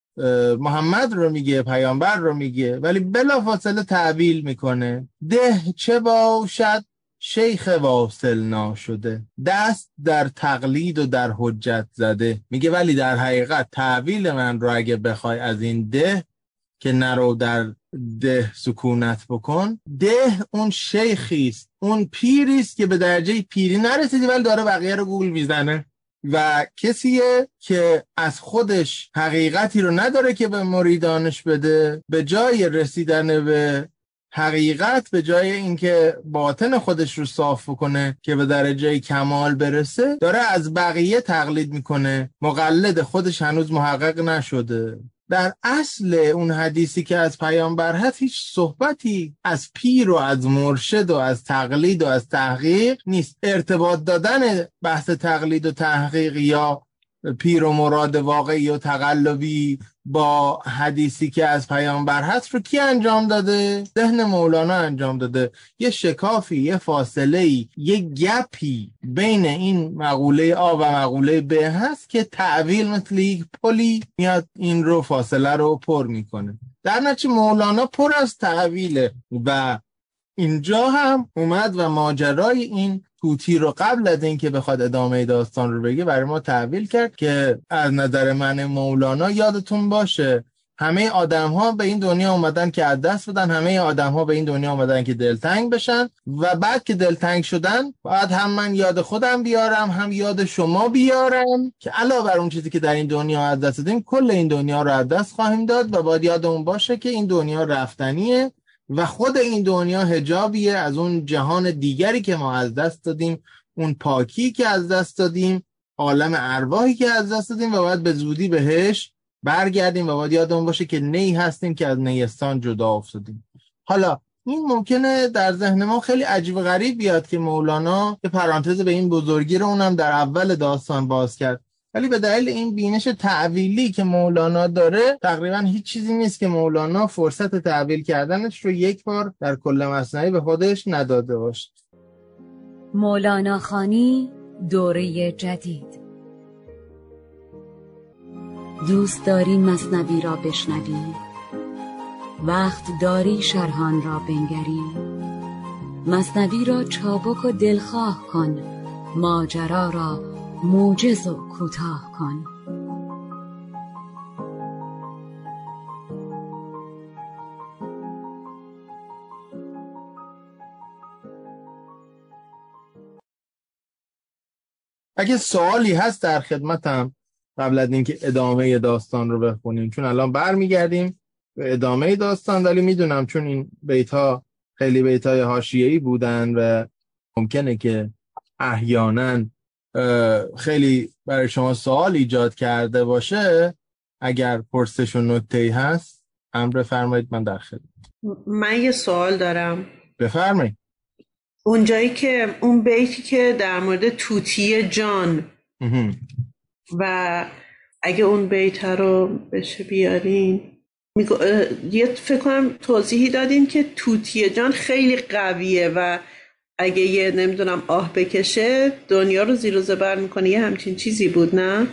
محمد رو میگه، پیامبر رو میگه، ولی بلافاصله تعبیل میکنه. ده چه باشد شیخ واصل ناشده، دست در تقلید و در حجت زده. میگه ولی در حقیقت تعبیل من رو اگه بخوای از این ده که نرو در ده سکونت بکن، ده اون شیخیست، اون پیریست که به درجه پیری نرسیدی ولی داره بقیه رو گول میزنه و کسیه که از خودش حقیقتی رو نداره که به مریدانش بده. به جای رسیدن به حقیقت، به جای اینکه باطن خودش رو صاف کنه که به درجه کمال برسه، داره از بقیه تقلید میکنه. مقلد خودش هنوز محقق نشده. در اصل اون حدیثی که از پیامبر هست هیچ صحبتی از پیر و از مرشد و از تقلید و از تحقیق نیست. ارتباط دادن بحث تقلید و تحقیق یا پیر و مراد واقعی و تقلبی با حدیثی که از پیامبر هست رو کی انجام داده؟ ذهن مولانا انجام داده. یه شکافی، یه فاصله‌ای، یه گپی بین این مقوله آ و مقوله ب هست که تعویل مثل یک پلی میاد این رو فاصله رو پر میکنه. در نتیجه مولانا پر از تعویله و اینجا هم اومد و ماجرای این طوطی رو قبل از این که بخواد ادامه داستان رو بگه برای ما تعبیل کرد که از نظر من مولانا یادتون باشه همه آدم ها به این دنیا اومدن که از دست بدن، همه آدم ها به این دنیا اومدن که دلتنگ بشن و بعد که دلتنگ شدن باید هم من یاد خودم بیارم هم یاد شما بیارم که علاوه بر اون چیزی که در این دنیا از دست دادیم کل این دنیا رو از دست خواهیم داد و باید یادمون باشه که این دنیا رفتنیه و خود این دنیا حجابیه از اون جهان دیگری که ما از دست دادیم، اون پاکی که از دست دادیم، عالم ارواحی که از دست دادیم و باید به زودی بهش برگردیم و باید یادمون باشه که نی هستیم که از نیستان جدا افتادیم. حالا این ممکنه در ذهن ما خیلی عجیب و غریب بیاد که مولانا یه پرانتز به این بزرگی رو اونم در اول داستان باز کرد، ولی به دلیل این بینش تعویلی که مولانا داره تقریبا هیچ چیزی نیست که مولانا فرصت تعویل کردنش رو یک بار در کل مثنوی به خودش نداده باشه. مولانا خوانی دوره جدید. دوست داری مثنوی را بشنوی؟ وقت داری شرحان را بنگری؟ مثنوی را چابک و دلخواه کن، ماجرا را موجز و کوتاه کن. اگه سوالی هست در خدمتم قبل از اینکه ادامه داستان رو بخونیم، چون الان برمیگردیم به ادامه داستان، ولی میدونم چون این بیت‌ها خیلی بیت‌های حاشیه‌ای بودن و ممکنه که احیانا خیلی برای شما سوال ایجاد کرده باشه، اگر پرسش و نکته‌ای هست امر فرمایید، من در خدمت. من یه سوال دارم. بفرمایید. اونجایی که اون بیتی که در مورد طوطی جان و اگه اون بیت رو بشه بیارین. میگو... یه فکر کنم توضیحی دادین که توتیه جان خیلی قویه و اگه یه نمیدونم آه بکشه دنیا رو زیر و زبر میکنه، یه همچین چیزی بود نه؟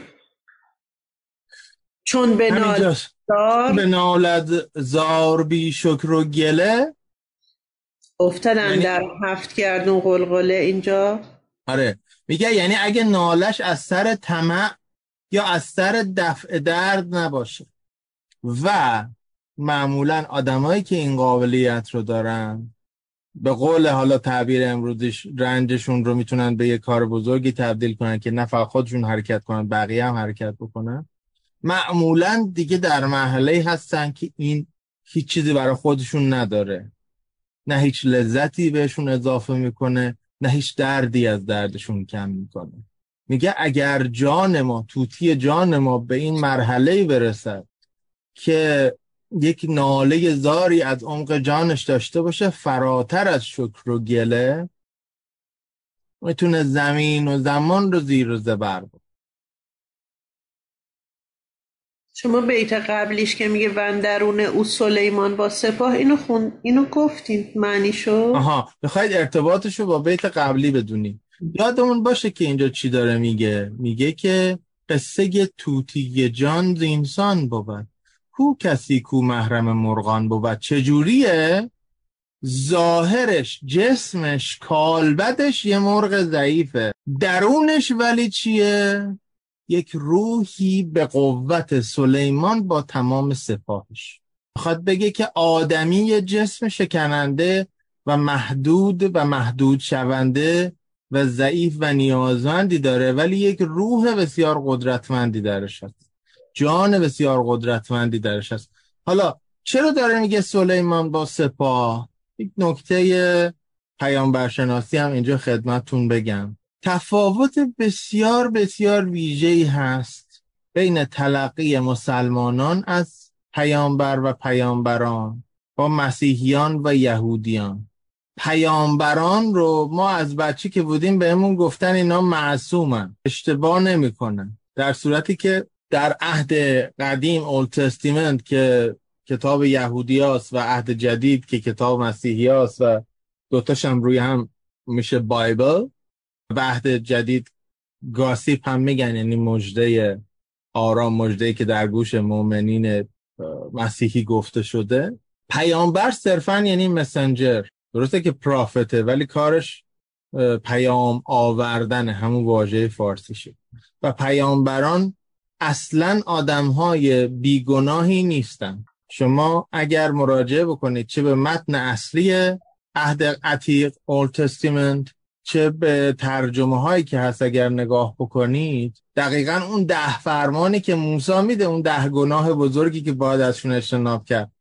چون به نال زار به نالد زار بی شکر و گله افتادن یعنی... در هفت گردون قلقله اینجا. آره میگه یعنی اگه نالش از سر طمع یا از سر دفع درد نباشه. و معمولا آدمایی که این قابلیت رو دارن، به قول حالا تعبیر امروزش، رنجشون رو میتونن به یه کار بزرگی تبدیل کنن که نه فقط خودشون حرکت کنن بقیه هم حرکت بکنن. معمولا دیگه در مرحله هستن که این هیچ چیزی برای خودشون نداره، نه هیچ لذتی بهشون اضافه میکنه، نه هیچ دردی از دردشون کم میکنه. میگه اگر جان ما، توتی جان ما به این مرحله برسد که یک ناله زاری از عمق جانش داشته باشه فراتر از شکر و گله، میتونه زمین و زمان رو زیر و زبر بود. شما بیت قبلیش که میگه وندرون او سلیمان با سپاه، اینو خون... اینو گفتین معنیشو؟ آها، بخواید ارتباطشو با بیت قبلی بدونید. یادمون باشه که اینجا چی داره میگه. میگه که قصه توتی جان ز انسان بود، کو کسی کو محرم مرغان بود. چجوریه؟ ظاهرش، جسمش، کالبدش یه مرغ ضعیفه، درونش ولی چیه؟ یک روحی به قوت سلیمان با تمام سپاهش. میخواد بگه که آدمی جسم شکننده و محدود و محدود شونده و ضعیف و نیازمندی داره، ولی یک روح بسیار قدرتمندی درش هست، جان بسیار قدرتمندی درش هست. حالا چرا داره میگه سلیمان با سپاه؟ یک نکته پیامبرشناسی هم اینجا خدمتتون بگم. تفاوت بسیار بسیار ویژه‌ای هست بین تلقی مسلمانان از پیامبر و پیامبران با مسیحیان و یهودیان. پیامبران رو ما از بچه که بودیم بهمون گفتن اینا معصومن، اشتباه نمی کنن، در صورتی که در عهد قدیم اولد تستیمنت که کتاب یهودی هاست و عهد جدید که کتاب مسیحی هاست و دوتاش هم روی هم میشه بایبل، و عهد جدید گاسیپ هم میگن، یعنی مژده آرام، مژده‌ای که در گوش مؤمنین مسیحی گفته شده. پیامبر صرفاً یعنی مسنجر، درسته که پرافته ولی کارش پیام آوردن، همون واژه فارسیشه. و پیامبران اصلاً آدم‌های بیگناهی نیستن. شما اگر مراجعه بکنید چه به متن اصلی عهد عتیق اولد تستیمنت چه به ترجمه هایی که هست اگر نگاه بکنید، دقیقاً اون ده فرمانی که موسی میده، اون ده گناه بزرگی که باید ازشون اجتناب کرد.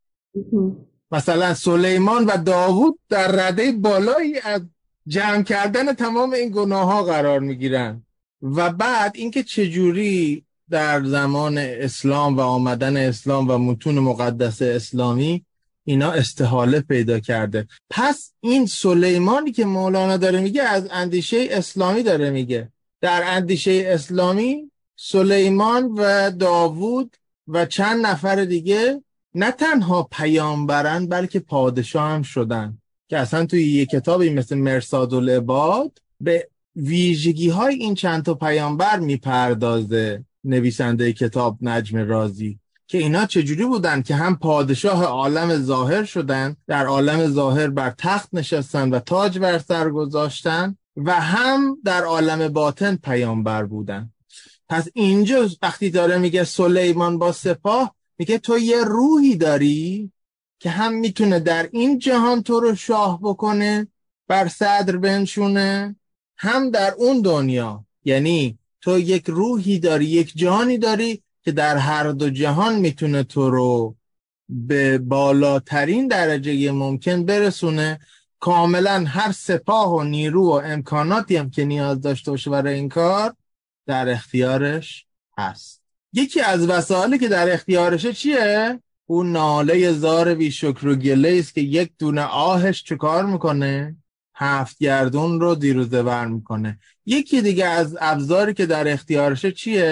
مثلا سلیمان و داوود در رده بالایی از جمع کردن تمام این گناه ها قرار میگیرن. و بعد اینکه چجوری در زمان اسلام و آمدن اسلام و متون مقدس اسلامی اینا استحاله پیدا کرده. پس این سلیمانی که مولانا داره میگه از اندیشه اسلامی داره میگه. در اندیشه اسلامی سلیمان و داوود و چند نفر دیگه نه تنها پیامبرن بلکه پادشاه هم شدن، که اصلا توی یه کتابی مثل مرصاد العباد به ویژگی های این چند تا پیامبر میپردازه نویسنده کتاب نجم رازی، که اینا چجوری بودن که هم پادشاه عالم ظاهر شدن، در عالم ظاهر بر تخت نشستن و تاج بر سر گذاشتن، و هم در عالم باطن پیامبر بودن. پس اینجا وقتی داره میگه سلیمان با سپاه، میگه تو یه روحی داری که هم میتونه در این جهان تو رو شاه بکنه، بر صدر بنشونه، هم در اون دنیا. یعنی تو یک روحی داری، یک جانی داری که در هر دو جهان میتونه تو رو به بالاترین درجه ممکن برسونه. کاملا هر سپاه و نیرو و امکاناتی هم که نیاز داشته باشه برای این کار در اختیارش هست. یکی از وسایلی که در اختیارشه چیه؟ اون ناله زار بی شکر و گله است که یک دونه آهش چه کار میکنه؟ هفت گردون رو زیر و زبر میکنه. یکی دیگه از ابزاری که در اختیارشه چیه؟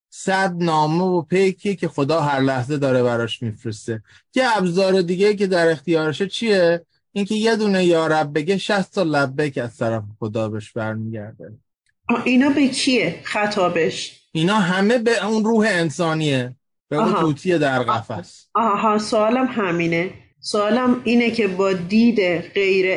صد نامه و پیکی که خدا هر لحظه داره براش میفرسته. یه ابزار دیگه که در اختیارشه چیه؟ اینکه یه دونه یا رب بگه شصت تا لبیک از طرف خدا بهش برمیگرده. اینا به کیه خطابش؟ اینا همه به اون روح انسانیه، به اون طوطی در قفس. آها، سوالم همینه. سوالم اینه که با دید غیر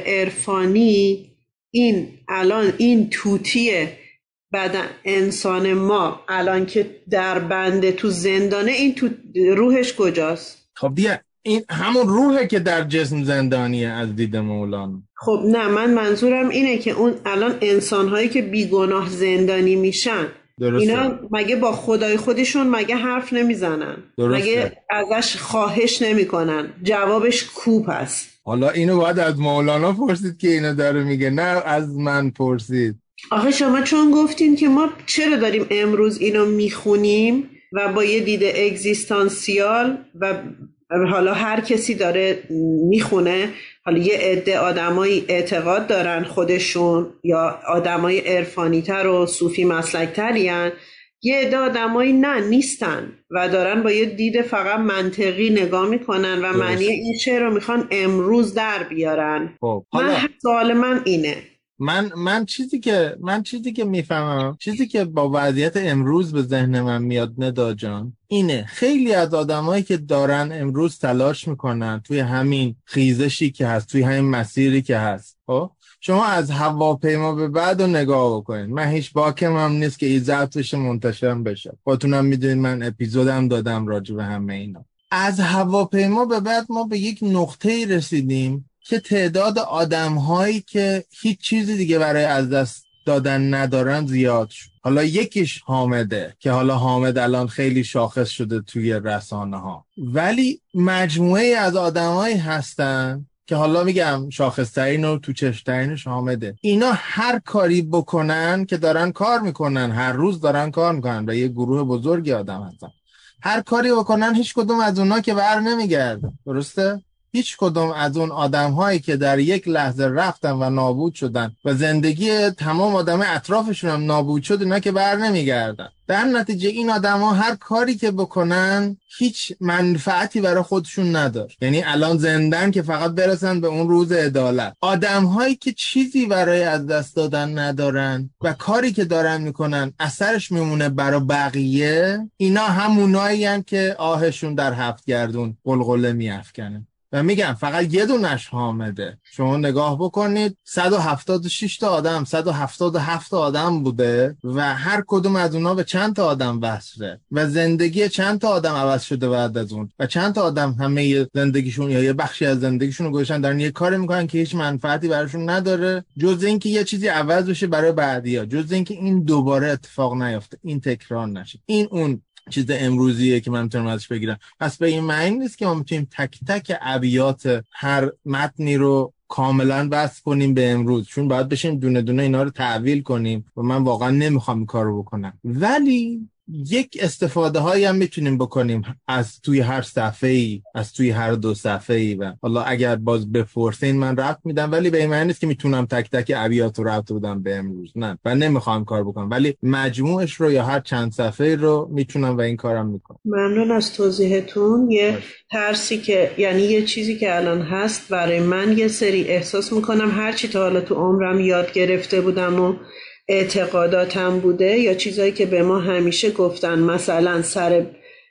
عرفانی این الان این طوطی بدن انسان ما الان که در بنده تو زندانه، این تو روحش کجاست؟ خب دیگه این همون روحه که در جسم زندانیه از دید مولانا. خب نه، من منظورم اینه که اون الان انسان‌هایی که بیگناه زندانی میشن، درسته. اینا مگه با خدای خودشون مگه حرف نمیزنن؟ مگه ازش خواهش نمیکنن؟ جوابش کوپ است. حالا اینو باید از مولانا پرسید که اینو داره میگه، نه از من پرسید. آخه شما چون گفتین که ما چرا داریم امروز اینو میخونیم و با یه دید اگزیستانسیال و حالا هر کسی داره میخونه، حالا یه عده آدمایی اعتقاد دارن خودشون یا آدمای عرفانی تر و صوفی مسلک ترین، یه عده آدمایی نه نیستن و دارن با یه دید فقط منطقی نگاه میکنن و معنی این شعر رو میخوان امروز در بیارن. خب من سوال من اینه، من من چیزی که من چیزی که میفهمم، چیزی که با وضعیت امروز به ذهن من میاد ندا جان، اینه خیلی از آدمایی که دارن امروز تلاش میکنن توی همین خیزشی که هست، توی همین مسیری که هست، خب شما از هواپیما به بعد رو نگاه بکنید. من هیچ باکم هم نیست که این ضبطش منتشر بشه، خودتونم میدونید من اپیزودم دادم راجع به همه اینا. از هواپیما به بعد ما به یک نقطه‌ای رسیدیم که تعداد آدم‌هایی که هیچ چیزی دیگه برای از دست دادن ندارن زیاد شد. حالا یکیش حامده که حالا حامد الان خیلی شاخص شده توی رسانه ها، ولی مجموعه از آدمایی هستن که حالا میگم شاخص ترین و تو چشم ترینش حامده. اینا هر کاری بکنن که دارن کار میکنن، هر روز دارن کار میکنن و یه گروه بزرگی آدم هستن، هر کاری بکنن هیچ کدوم از اونا که بر نمیگردن. درسته؟ هیچ کدوم از اون آدم هایی که در یک لحظه رفتن و نابود شدن و زندگی تمام آدم اطرافشون هم نابود شد، اینا که بر نمیگردن. در نتیجه این آدم ها هر کاری که بکنن هیچ منفعتی برای خودشون نداره. یعنی الان زندن که فقط برسن به اون روز عدالت. آدم هایی که چیزی برای از دست دادن ندارن و کاری که دارن میکنن اثرش میمونه برای بقیه، اینا همونایی هن که آهشون در هفت گردون قلقله میافکنه. و میگم فقط یه دونش حامده. شما نگاه بکنید صد و هفتاد و شش تا آدم، صد و هفتاد و هفت تا آدم بوده و هر کدوم از اونا به چند تا آدم وصله و زندگی چند تا آدم عوض شده بعد از اون و چند تا آدم همه زندگیشون یا یه بخشی از زندگیشون رو گذاشتن دارن یه کاری میکنن که هیچ منفعتی براشون نداره جز اینکه یه چیزی عوض بشه برای بعدیا، جز اینکه این دوباره اتفاق نیفته، این تکرار نشه. این اون چیز امروزیه که من میتونم ازش بگیرم. پس به این معنی نیست که ما میتونیم تک تک ابیات هر متنی رو کاملا بس کنیم به امروز، چون باید بشیم دونه دونه اینا رو تعویل کنیم و من واقعا نمیخوام این کارو بکنم. ولی یک استفاده هایی هم میتونیم بکنیم از توی هر صفحه‌ای، از توی هر دو صفحه‌ای و حالا اگر باز بپرسین من ربط میدم، ولی به این معنی نیست که میتونم تک تک ابیات رو ربط بدم به امروز، نه، و نمیخوام کار بکنم، ولی مجموعش رو یا هر چند صفحه رو میتونم و این کارم میکنم. ممنون از توضیحتون. یه ترسی که یعنی یه چیزی که الان هست برای من، یه سری احساس میکنم هر چی تا حالا تو عمرم یاد گرفته بودم و اعتقاداتم بوده یا چیزایی که به ما همیشه گفتن، مثلا سر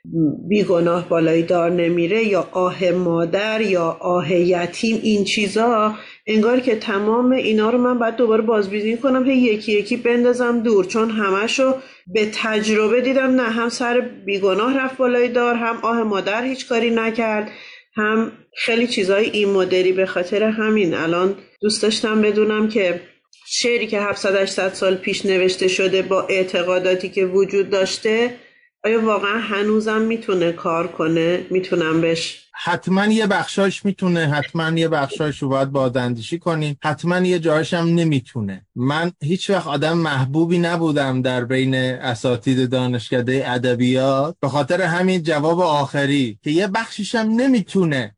بیگناه بالای دار نمیره یا آه مادر یا آه یتیم، این چیزا انگار که تمام اینا رو من باید دوباره بازبینی کنم، هی یکی یکی بندازم دور، چون همشو به تجربه دیدم نه هم سر بیگناه رفت بالای دار، هم آه مادر هیچ کاری نکرد، هم خیلی چیزای این مدلی. به خاطر همین الان دوست داشتم بدونم که شعری که هفتصد هشتصد سال پیش نوشته شده با اعتقاداتی که وجود داشته آیا واقعا هنوزم میتونه کار کنه؟ میتونم بهش حتما یه بخشاش میتونه، حتما یه بخشاش رو باید بازاندیشی کنیم، حتما یه جاهاش هم نمیتونه. من هیچ وقت آدم محبوبی نبودم در بین اساتید دانشکده ادبیات به خاطر همین جواب آخری که یه بخشش هم نمیتونه.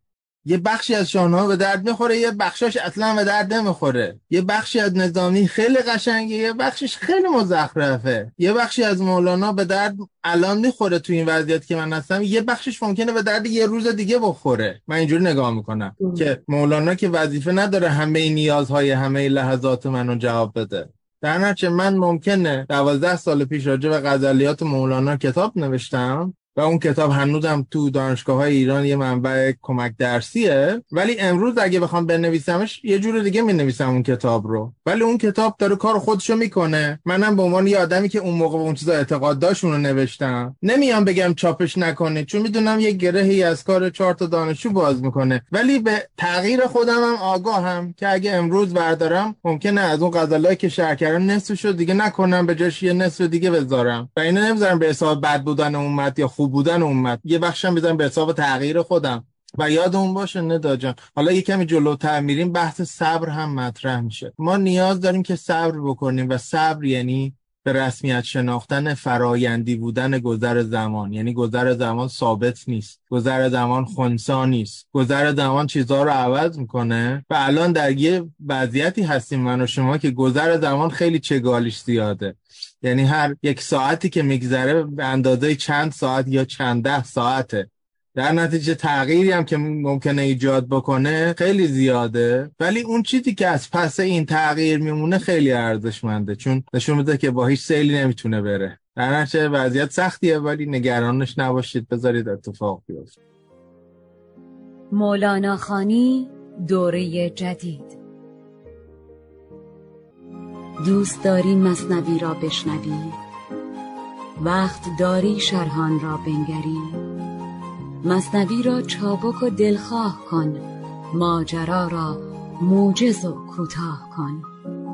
یه بخشی از شاهنامه به درد میخوره، یه بخشاش اصلا به درد نمیخوره. یه بخشی از نظامی خیلی قشنگه، یه بخشش خیلی مزخرفه. یه بخشی از مولانا به درد الان میخوره تو این وضعیت که من هستم، یه بخشش ممکنه به درد یه روز دیگه بخوره. من اینجوری نگاه میکنم ام. که مولانا که وظیفه نداره همه نیازهای همه لحظات منو جواب بده. در نتیجه من ممکنه دوازده سال پیش راجع به غزلیات مولانا کتاب نوشتم و اون کتاب هنوزم تو دانشگاه‌های ایران یه منبع کمک درسیه، ولی امروز اگه بخوام بنویسمش یه جور دیگه می‌نویسم اون کتاب رو. ولی اون کتاب داره کار خودشو میکنه. منم به عنوان یه آدمی که اون موقع به اون چیزا اعتقاد داشت اون رو نوشتم. نمیام بگم چاپش نکنه، چون میدونم یه گرهی از کار چهار تا دانشجو باز میکنه، ولی به تغییر خودم هم آگاهم که اگه امروز بردارم ممکنه از اون غزلایی که شرح کردم نصفشو دیگه نکنم، به جاش یه نصف دیگه بذارم. و اینو نمیذارم به حساب بد بودن امت یا خوب بودن امت، یه بخشم بزنم به حساب تغییر خودم. و یادمون باشه ندا جان، حالا یه کمی جلوتر میریم بحث صبر هم مطرح میشه. ما نیاز داریم که صبر بکنیم و صبر یعنی به رسمیت شناختن فرایندی بودن گذر زمان. یعنی گذر زمان ثابت نیست، گذر زمان خنثی نیست، گذر زمان چیزها رو عوض میکنه و الان در یه وضعیتی هستیم من و شما که گذر زمان خیلی چگالیش زیاده. یعنی هر یک ساعتی که میگذره به اندازه چند ساعت یا چند ده ساعته. در نتیجه تغییری هم که ممکنه ایجاد بکنه خیلی زیاده، ولی اون چیزی که از پس این تغییر میمونه خیلی ارزشمنده، چون نشون میده که با هیچ سیلی نمیتونه بره. در نتیجه وضعیت سختیه، ولی نگرانش نباشید، بذارید اتفاق بیفته. مولانا خوانی دوره جدید. دوست داری مثنوی را بشنوی؟ وقت داری شرحان را بنگری؟ مثنوی را چابک و دلخواه کن، ماجرا را موجز و کوتاه کن.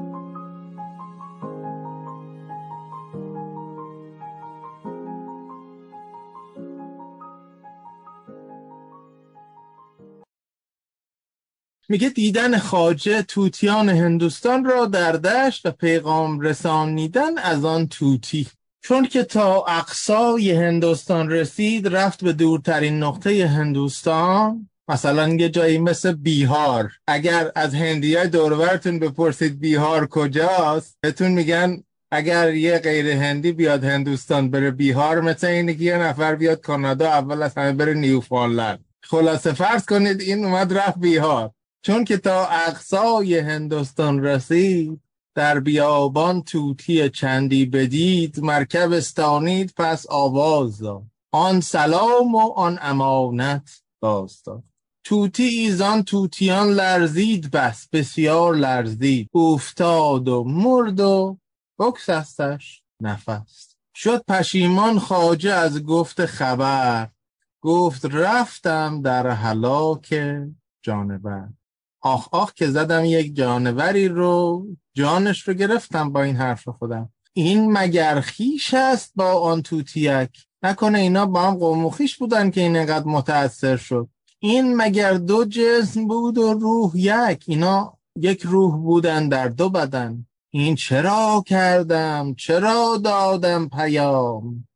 میگه دیدن خواجه طوطیان هندوستان را در دشت و پیغام رسانیدن از آن طوطی. چون که تا اقصای هندوستان رسید، رفت به دورترین نقطه هندوستان، مثلا یه جایی مثل بیهار. اگر از هندیای دورورتون بپرسید بیهار کجاست، بهتون میگن اگر یه غیر هندی بیاد هندوستان بره بیهار، مثل اینه که یه نفر بیاد کانادا اول از همه بره نیوفاندلند. خلاصه فرض کنید این اومد رفت بیهار. چون که تا اقصای هندوستان رسید، در بیابان طوطی چندی بدید، مرکب استانید پس آواز داد، آن سلام و آن امانت داستان. طوطی ایزان طوطیان لرزید بس، بسیار لرزید، افتاد و مرد و بگسستش نفس. شد پشیمان خواجه از گفت خبر، گفت رفتم در هلاک جانور. آخ آخ که زدم یک جانوری رو، جانش رو گرفتم با این حرف خودم. این مگر خویش است با آن طوطیک؟ نکنه اینا با هم قوم و خویش بودن که این اینقدر متأثر شد؟ این مگر دو جسم بود و روح یک؟ اینا یک روح بودن در دو بدن. این چرا کردم چرا دادم پیام،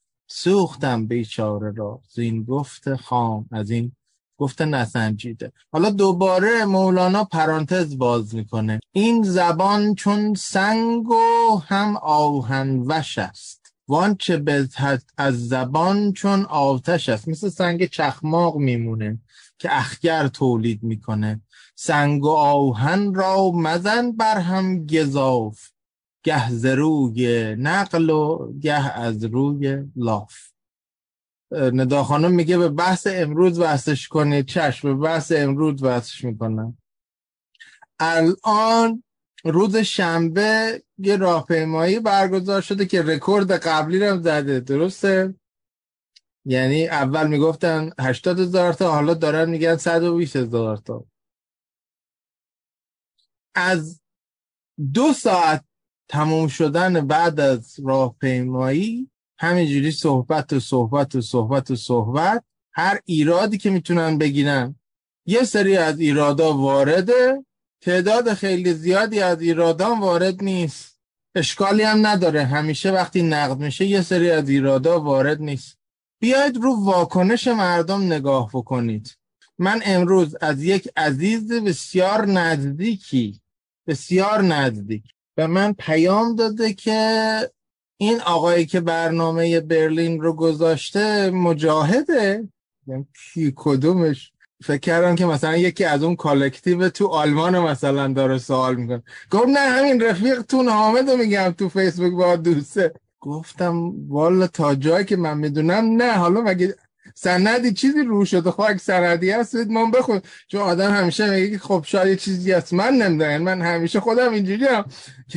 سوختم بیچاره را زین گفت خام، از این گفت نسنجیده. حالا دوباره مولانا پرانتز باز میکنه، این زبان چون سنگ و هم آهن وش است، وانچه بزهد از زبان چون آتش است. مثل سنگ چخماق میمونه که اخگر تولید میکنه. سنگ و آهن را مزن بر هم گزاف، گه ز روی نقل و گه از روی لاف. ندا خانم میگه به بحث امروز وصلش کنید. چشم، به بحث امروز وصلش میکنم. الان روز شنبه یه راهپیمایی برگزار شده که رکورد قبلی رو زده، درسته؟ یعنی اول میگفتن هشتاد هزار تا، حالا دارن میگن صد و بیست هزار تا. از دو ساعت تموم شدن بعد از راهپیمایی همینجوری صحبت و صحبت و صحبت و صحبت، هر ایرادی که میتونن بگیرن. یه سری از ایرادا وارده، تعداد خیلی زیادی از ایرادان وارد نیست. اشکالی هم نداره، همیشه وقتی نقد میشه یه سری از ایرادا وارد نیست. بیاید رو واکنش مردم نگاه بکنید. من امروز از یک عزیز بسیار نزدیکی بسیار نزدیک به من پیام داده که این آقایی که برنامه برلین رو گذاشته مجاهده. کی کدومش؟ فکر کردم که مثلا یکی از اون کالکتیو تو آلمان مثلا داره سوال میکنه. گفت نه همین رفیقتون حامد رو میگم تو فیسبوک با دوسته. گفتم والا تا جایی که من میدونم نه. حالا مگه سندی چیزی رو شده؟ خب اگه سندی هست من بخون، چون آدم همیشه میگه خب شاید یه چیزی هست من نمیدونم. من همیشه خودم اینجوری هم.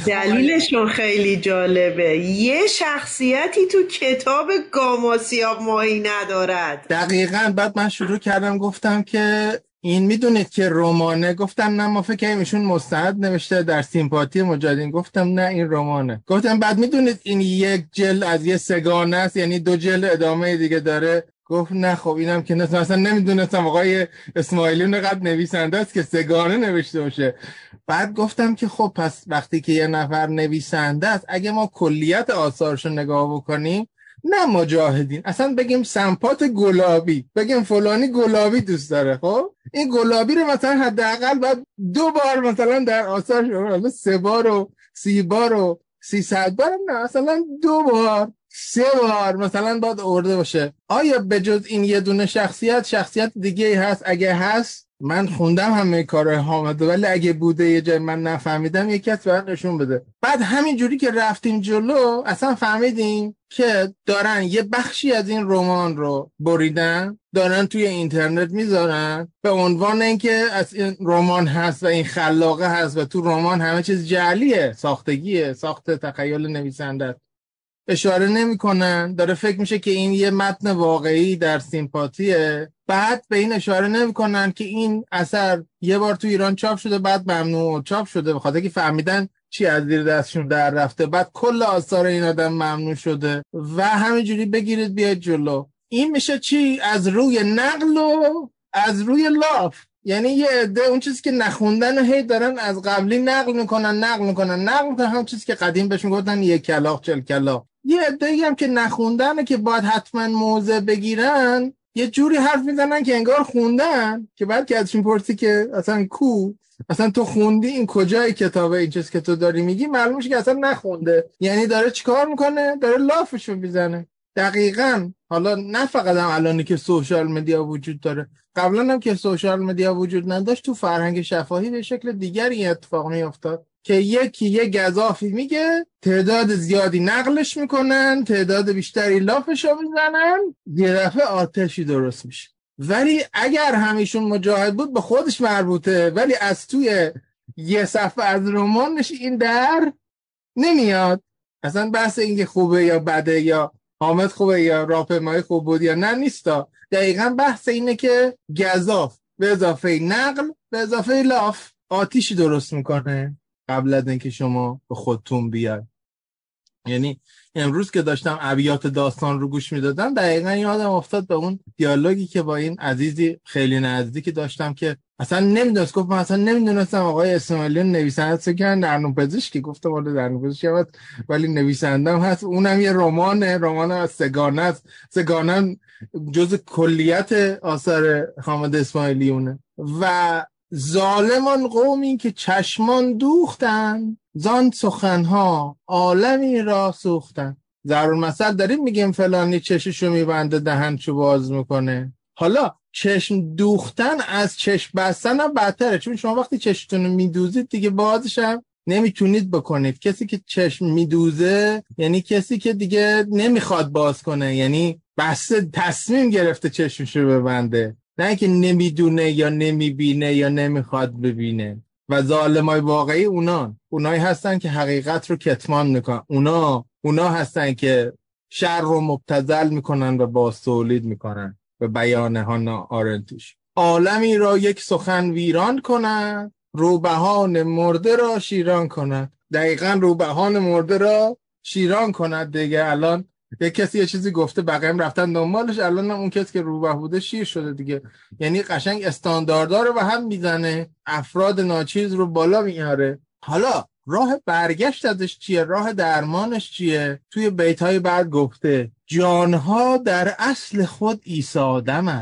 دلیلشون خیلی جالبه، یه شخصیتی تو کتاب گاماسیاب ماهی ندارد. دقیقاً. بعد من شروع کردم گفتم که این میدونید که رمانه؟ گفتم نه ما فکر کنیم ایشون مستند نوشته در سیمپاتی مجاهدین. گفتم نه این رمانه. گفتم بعد میدونید این یک جلد از یه سگانه است، یعنی دو جلد ادامه دیگه داره. گفت نه خب اینم که نه، مثلا نمیدونستم آقای اسماعیلیون قد نویسنده است که سگانه نوشته باشه. بعد گفتم که خب پس وقتی که یه نفر نویسنده است، اگه ما کلیت آثارشو نگاه بکنیم، نه مجاهدین، اصلا بگیم سمپات گلابی، بگیم فلانی گلابی دوست داره، خب این گلابی رو مثلا حداقل بعد دو بار مثلا در آثارش، حالا سه بار و سی بار و سیصد بار، نه مثلا دو بار سه بار مثلا باید آورده باشه. آیا به جز این یه دونه شخصیت شخصیت دیگه هست؟ اگه هست من خوندم همه کارهای حامد، ولی اگه بوده یه جای من نفهمیدم یکی از برای نشون بده. بعد همین جوری که رفتیم جلو اصلا فهمیدیم که دارن یه بخشی از این رمان رو بریدن، دارن توی اینترنت میذارن به عنوان اینکه از این رمان هست و این خلاقه هست و تو رمان همه چیز جعلیه، ساختگیه، ساخت تخیل نویسنده. اشاره نمی کنن، داره فکر میشه که این یه متن واقعی در سیمپاتیه. بعد به این اشاره نمی کنن که این اثر یه بار تو ایران چاپ شده بعد ممنوع چاپ شده، بخاطر اینکه فهمیدن چی از زیر دستشون در رفته، بعد کل آثار این آدم ممنوع شده و همینجوری بگیرید بیاید جلو. این میشه چی؟ از روی نقل و از روی لاف. یعنی یه عده اون چیزی که نخوندن هی دارن از قبلی نقل میکنن نقل میکنن نقل میکنن، هم چیزی که قدیم بهشون گفتن یک کلاغ چل کلاغ. یه عده‌ای هم که نخوندن که باید حتما موضع بگیرن، یه جوری حرف میزنن که انگار خوندن، که بعد که ازشون پرسی که اصلا کو، اصلا تو خوندی؟ این کجای کتابه این چیز که تو داری میگی؟ معلوم میشه که اصلا نخونده. یعنی داره چیکار میکنه؟ داره لافشو میزنه. دقیقاً. حالا نه فقط هم الانی که سوشال مدیا وجود داره، قبلا هم که سوشال مدیا وجود نداشت تو فرهنگ شفاهی به شکل دیگری اتفاق میافتاد که یکی یه گزافی میگه، تعداد زیادی نقلش میکنن، تعداد بیشتری لافشو میزنن، یه دفعه آتشی درست میشه. ولی اگر همیشون مجاهد بود به خودش مربوطه، ولی از توی یه صفحه از رمانش این در نمیاد. اصلا بحث اینکه خوبه یا بده یا حامد خوبه یا راهپیمایی خوب بود یا نه نیستا. دقیقاً بحث اینه که گزاف به اضافه نقل به اضافه لاف آتیشی درست میکنه قبل از اینکه شما به خودتون بیاد. یعنی امروز که داشتم ابیات داستان رو گوش میدادم دقیقاً یادم افتاد به اون دیالوگی که با این عزیزی خیلی نزدیکی داشتم که اصلا نمیدونست، گفت من اصلا نمیدونستم آقای اسماعیلیون نویسنده است که درنوپزشکی. گفتم ولی درنوپزشکی هست ولی نویسندم هست، اونم یه رمانه، رمان از سگانه است. سگانه جز کلیت آثار حامد اسماعیلیونه. و ظالمان قومی که چشمان دوختن، زان سخنها عالمی را سوختن. ضرور مثل داریم میگیم فلانی چششو میبنده دهنشو باز میکنه. حالا چشم دوختن از چشم بستن هم بدتره، چون شما وقتی چشمتون رو میدوزید دیگه بازش هم نمیتونید بکنید. کسی که چشم میدوزه یعنی کسی که دیگه نمیخواد باز کنه، یعنی بسته تصمیم گرفته چشمشو ببنده، نه که نمیدونه یا نمیبینه یا نمیخواد ببینه. و ظالمای واقعی اونان اونایی هستن که حقیقت رو کتمان میکنن، اونا اونا هستن که شر رو مبتذل میکنن و باز تولید میکنن. به بیان هانا آرنتوش عالمی را یک سخن ویران کنن، روبهان مرده را شیران کنن. دقیقاً روبهان مرده را شیران کنن دیگه. الان یک کسی یه چیزی گفته بقیه رفتن دنبالش، الان اون کسی که روبه بوده شیر شده دیگه. یعنی قشنگ استانداردها رو به هم میزنه، افراد ناچیز رو بالا میاره. حالا راه برگشت ازش چیه؟ راه درمانش چیه؟ توی بیت‌های بعد گفته جانها در اصل خود عیسی آدم است،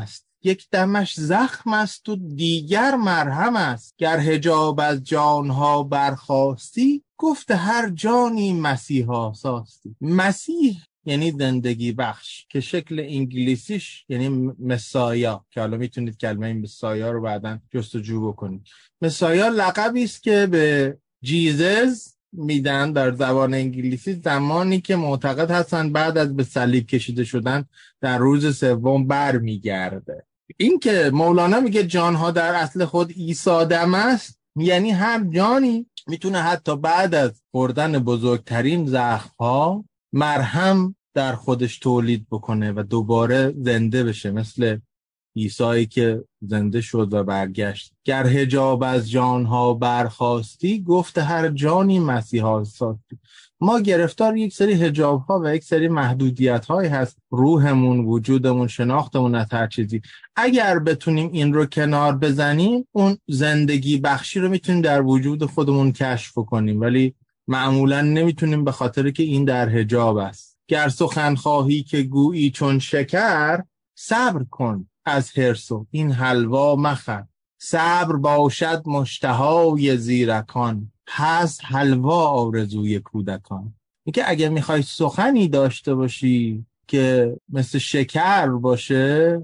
یک دمش زخم است و دیگر مرهم است. گر حجاب از جانها برخاستی، گفت هر جانی مسیحا ساستی. مسیح یعنی زندگی بخش که شکل انگلیسیش یعنی مسایا، که حالا میتونید کلمه مسایا رو بعداً جستجو بکنید. مسایا لقبی است که به جیزس میدن در زبان انگلیسی زمانی که معتقد هستن بعد از به صلیب کشیده شدن در روز سوم بر میگرده. این که مولانا میگه جانها در اصل خود عیسی دم است، یعنی هر جانی میتونه حتی بعد از خوردن بزرگترین زخم‌ها مرهم در خودش تولید بکنه و دوباره زنده بشه، مثل عیسی که زنده شد و برگشت. گر حجاب از جانها برخاستی، گفت هر جانی مسیحا ساستی. ما گرفتار یک سری حجاب ها و یک سری محدودیت هایی هست، روحمون، وجودمون، شناختمون از هر چیزی. اگر بتونیم این رو کنار بزنیم، اون زندگی بخشی رو میتونیم در وجود خودمون کشف کنیم، ولی معمولا نمیتونیم به خاطر که این در حجاب است. گر سخن خواهی که گویی چون شکر، صبر کن از حرص و این حلوا مخر. صبر باشد مشتهای زیرکان، هست حلوا آرزوی کودکان. اینکه اگر میخوای سخنی داشته باشی که مثل شکر باشه،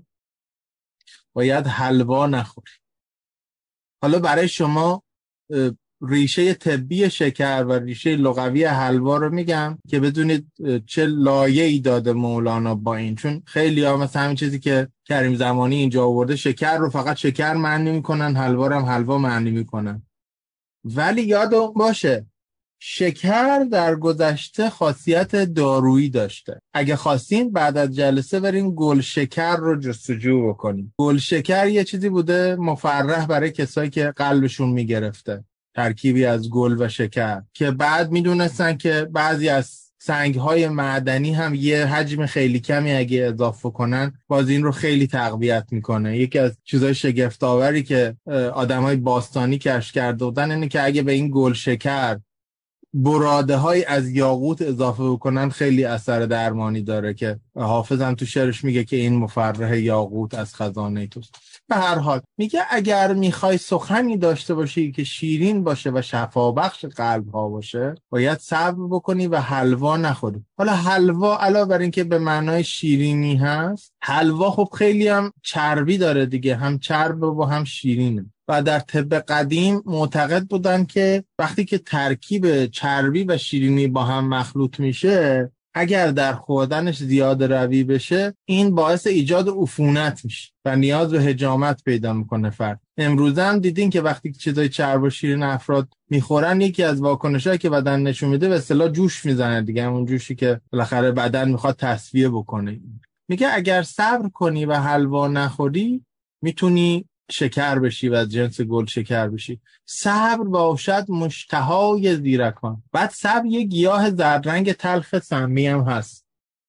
باید حلوا نخوری. حالا برای شما ریشه طبی شکر و ریشه لغوی حلوا رو میگم که بدونید چه لایه‌ای داده مولانا با این. چون خیلی ها مثل همین چیزی که کریم زمانی اینجا آورده، شکر رو فقط شکر معنی میکنن، حلوا رو هم حلوا معنی میکنن. ولی یادم باشه شکر در گذشته خاصیت دارویی داشته. اگه خواستین بعد از جلسه بریم گل شکر رو جستجو بکنیم. گل شکر یه چیزی بوده مفرح برای کسایی که قلبشون میگرفته، ترکیبی از گل و شکر، که بعد میدونستن که بعضی از سنگ‌های معدنی هم یه حجم خیلی کمی اگه اضافه کنن باز این رو خیلی تقویت میکنه. یکی از چیزای شگفت‌آوری که آدمای باستانی کشف کرده بودن اینه که اگه به این گل شکر براده‌های از یاقوت اضافه بکنن خیلی اثر درمانی داره، که حافظ هم تو شعرش میگه که این مفرح یاقوت از خزانه توست. به هر حال میگه اگر میخوای سخنی داشته باشی که شیرین باشه و شفابخش قلب ها باشه، باید صبر بکنی و حلوا نخوری. حالا حلوا علاوه بر این که به معنای شیرینی هست، حلوا خب خیلی هم چربی داره دیگه، هم چرب و هم شیرینه. و در طب قدیم معتقد بودن که وقتی که ترکیب چربی و شیرینی با هم مخلوط میشه، اگر در خوردنش زیاد روی بشه، این باعث ایجاد عفونت میشه و نیاز به حجامت پیدا میکنه فرد. امروزه هم دیدین که وقتی که چیزای چرب و شیرین افراد میخورن، یکی از واکنشایی که بدن نشون میده به اصطلاح جوش میزنه دیگه، همون جوشی که بالاخره بدن میخواد تصفیه بکنه. میگه اگر صبر کنی و حلوا نخوری، میتونی شکر بشی و از جنس گل شکر بشی. صبر باشد مشتهای زیرکان. بعد صبر یه گیاه زرد رنگ تلخ سمی هم هست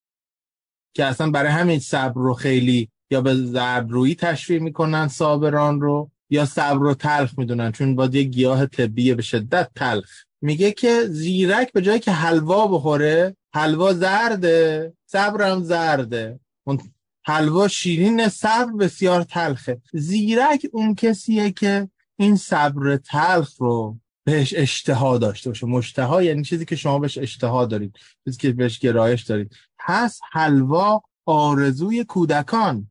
که اصلا برای همین صبر رو خیلی یا به زردرویی تشبیه میکنن صابران رو، یا صبر رو تلخ میدونن چون باید یه گیاه طبیه به شدت تلخ. میگه که زیرک به جایی که حلوا بخوره، حلوا زرده، صبر هم زرده. حلوا شیرین، صبر بسیار تلخه. زیرک اون کسیه که این صبر تلخ رو بهش اشتها داشته باشه. مشتها یعنی چیزی که شما بهش اشتها دارید، چیزی که بهش گرایش دارید. هست حلوا آرزوی کودکان.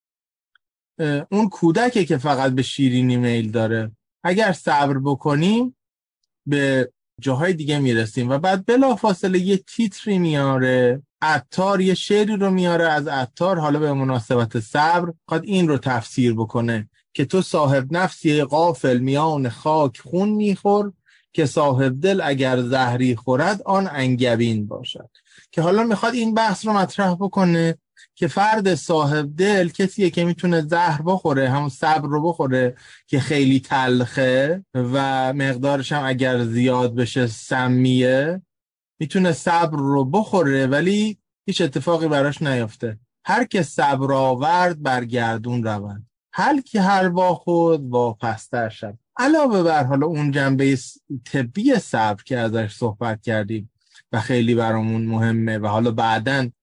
اون کودکه که فقط به شیرینی میل داره. اگر صبر بکنیم به جاهای دیگه میرسیم. و بعد بلافاصله یه تیتری میاره، عطار یه شعری رو میاره از عطار، حالا به مناسبت صبر قد این رو تفسیر بکنه که تو صاحب نفسی غافل میان خاک خون میخور، که صاحب دل اگر زهری خورد آن انگبین باشد. که حالا میخواد این بحث رو مطرح بکنه که فرد صاحب دل کسیه که میتونه زهر بخوره، همون صبر رو بخوره که خیلی تلخه و مقدارش هم اگر زیاد بشه سمیه، میتونه صبر رو بخوره ولی هیچ اتفاقی براش نیفته. هر که صبر آورد برگردون روند، هر که حلوا خود واپستر شد. علاوه بر حالا اون جنبه طبی صبر که ازش صحبت کردیم و خیلی برامون مهمه و حالا بعدن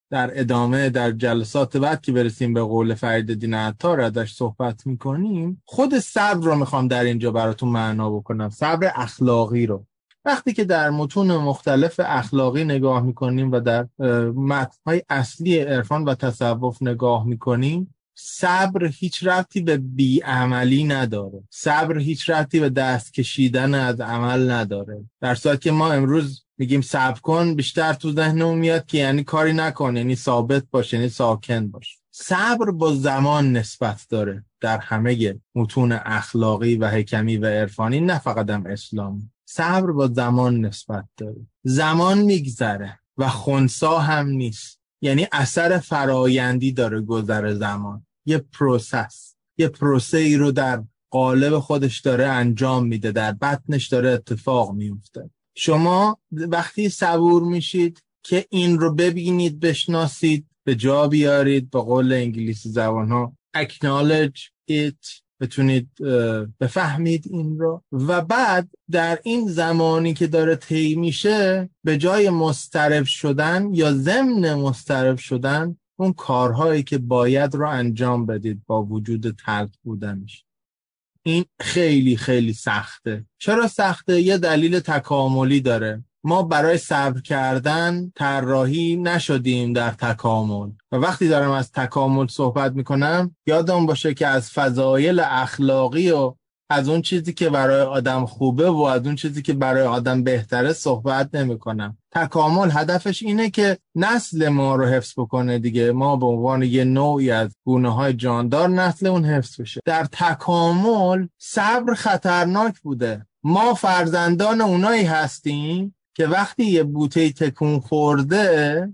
در ادامه در جلسات بعد که برسیم به قول فریدالدین عطار ازش صحبت میکنیم، خود صبر رو میخوام در اینجا براتون معنا بکنم، صبر اخلاقی رو. وقتی که در متون مختلف اخلاقی نگاه میکنیم و در متن‌های اصلی عرفان و تصوف نگاه میکنیم، صبر هیچ ربطی به بیعملی نداره، صبر هیچ ربطی به دست کشیدن از عمل نداره. در صورتی که ما امروز میگیم صبر کن، بیشتر تو ذهنمون میاد که یعنی کاری نکن، یعنی ثابت باش، یعنی ساکن باش. صبر با زمان نسبت داره در همه متون اخلاقی و حکمی و عرفانی، نه فقط هم اسلامی. صبر با زمان نسبت داره، زمان میگذره و خنثی هم نیست، یعنی اثر فرایندی داره گذر زمان، یه پروسس، یه پروسه ای رو در قالب خودش داره انجام میده، در بطنش داره اتفاق میفته. شما وقتی صبور میشید که این رو ببینید، بشناسید، به جا بیارید، به قول انگلیسی زبان ها acknowledge it، بتونید بفهمید این رو، و بعد در این زمانی که داره طی میشه به جای مضطرب شدن یا ضمن مضطرب شدن اون کارهایی که باید رو انجام بدید با وجود تلخ بودنش. این خیلی خیلی سخته. چرا سخته؟ یه دلیل تکاملی داره. ما برای صبر کردن طراحی نشدیم در تکامل، و وقتی دارم از تکامل صحبت میکنم یادم باشه که از فضایل اخلاقی و از اون چیزی که برای آدم خوبه و از اون چیزی که برای آدم بهتره صحبت نمی کنم. تکامل هدفش اینه که نسل ما رو حفظ بکنه دیگه. ما به عنوان یه نوعی از گونه های جاندار نسل اون حفظ بشه. در تکامل صبر خطرناک بوده. ما فرزندان اونایی هستیم که وقتی یه بوته تکون خورده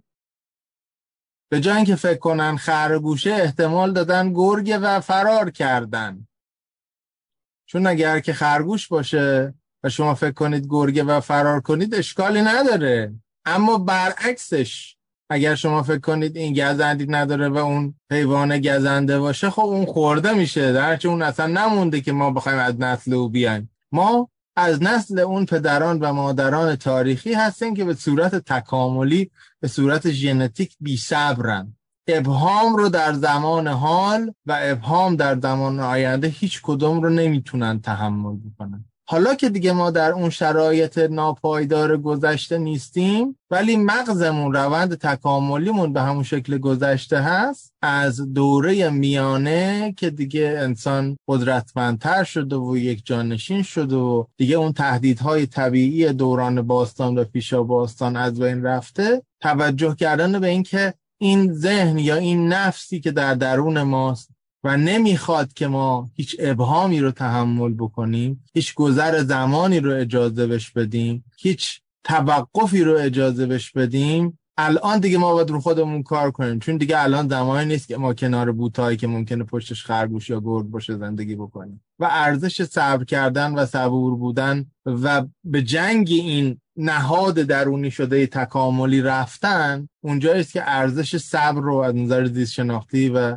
به جای اینکه فکر کنن خرگوشه احتمال دادن گرگه و فرار کردن. چون اگر که خرگوش باشه و شما فکر کنید گرگه و فرار کنید اشکالی نداره، اما برعکسش اگر شما فکر کنید این گزندی نداره و اون حیوان گزنده باشه، خب اون خورده میشه، درچه اون اصلا نمونده که ما بخوایم از نسل او بیایم. ما از نسل اون پدران و مادران تاریخی هستیم که به صورت تکاملی، به صورت ژنتیک بی صبرن. ابهام رو در زمان حال و ابهام در زمان آینده هیچ کدوم رو نمیتونن تحمل بکنن. حالا که دیگه ما در اون شرایط ناپایدار گذشته نیستیم، ولی مغزمون، روند تکاملیمون به همون شکل گذشته هست، از دوره میانه که دیگه انسان قدرتمندتر شده و یک جانشین شده و دیگه اون تهدیدهای طبیعی دوران باستان و پیشا باستان از بین رفته، توجه کردن به این که این ذهن یا این نفسی که در درون ماست و نمیخواد که ما هیچ ابهامی رو تحمل بکنیم، هیچ گذر زمانی رو اجازه بش بدیم، هیچ توقفی رو اجازه بش بدیم، الان دیگه ما باید رو خودمون کار کنیم. چون دیگه الان زمانی نیست که ما کنار بوتایی که ممکنه پشتش خرگوش یا گرگ باشه زندگی بکنیم. و ارزش صبر کردن و صبور بودن و به جنگ این نهاد درونی شده تکاملی رفتن، اونجاییست که ارزش صبر رو از نظر زیست شناختی و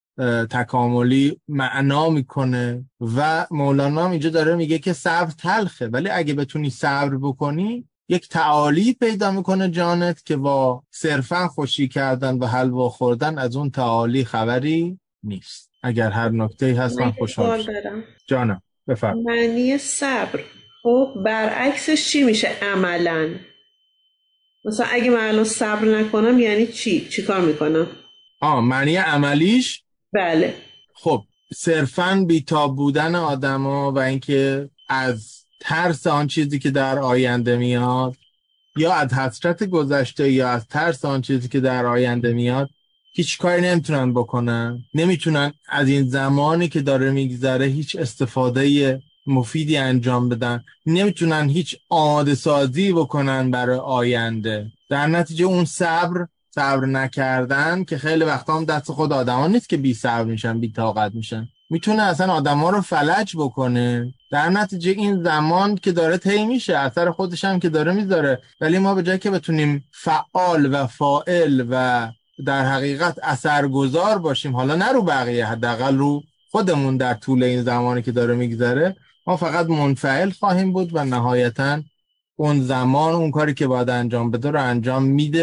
تکاملی معنا میکنه. و مولانا اینجا داره میگه که صبر تلخه، ولی اگه بتونی صبر بکنی یک تعالی پیدا میکنه جانت که با صرفا خوشی کردن و حلوا خوردن از اون تعالی خبری نیست. اگر هر نکته‌ای هست من خوشحال شدم. جانم بفرمایید. معنی صبر خب برعکسش چی میشه عملاً؟ مثلا اگه من الان صبر نکنم یعنی چی؟ چی کار میکنم؟ آه معنی عملیش؟ بله. خب صرفاً بیتاب بودن آدما و اینکه از ترس آن چیزی که در آینده میاد، یا از حسرت گذشته یا از ترس آن چیزی که در آینده میاد هیچ کاری نمیتونن بکنن. نمیتونن از این زمانی که داره میگذره هیچ استفاده مفیدی انجام بدن، نمیتونن هیچ آماده سازی بکنن برای آینده. در نتیجه اون صبر صبر نکردن که خیلی وقتا هم دست خود آدما نیست که بی صبر میشن، بی طاقت میشن، میتونه اصلا آدما رو فلج بکنه. در نتیجه این زمان که داره طی میشه اثر خودش هم که داره میذاره، ولی ما به جای که بتونیم فعال و فاعل و در حقیقت اثرگذار باشیم، حالا نه رو بقیه، حداقل رو خودمون در طول این زمانی که داره میگذره، ما فقط منفعل خواهیم بود و نهایتاً اون زمان اون کاری که باید انجام بده رو انجام میده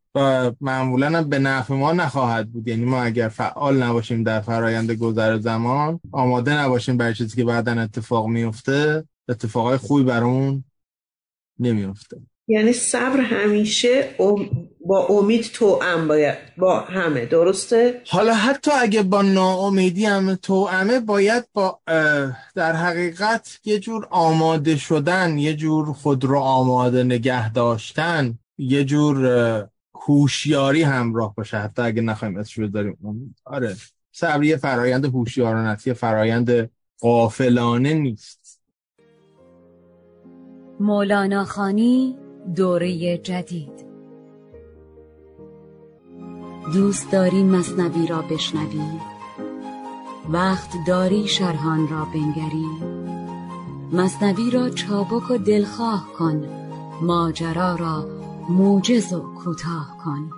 و معمولاً هم به نفع ما نخواهد بود. یعنی ما اگر فعال نباشیم در فرایند گذر زمان، آماده نباشیم برای چیزی که بعداً اتفاق میفته، اتفاقای خوبی برامون نمیفته. یعنی صبر همیشه با امید توأم باید با همه، درسته؟ حالا حتی اگه با ناامیدی هم توأمه، باید با در حقیقت یه جور آماده شدن، یه جور خود رو آماده نگه داشتن، یه جور هوشیاری همراه باشه، حتی اگه نخوایم اسمش بذاریم. آره، صبر یه فرایند هوشیارانه، یه فرایند غافلانه نیست. مولانا خانی دوره جدید. دوست داری مثنوی را بشنوی؟ وقت داری شرحان را بنگری؟ مثنوی را چابک و دلخواه کن، ماجرا را موجز و کوتاه کن.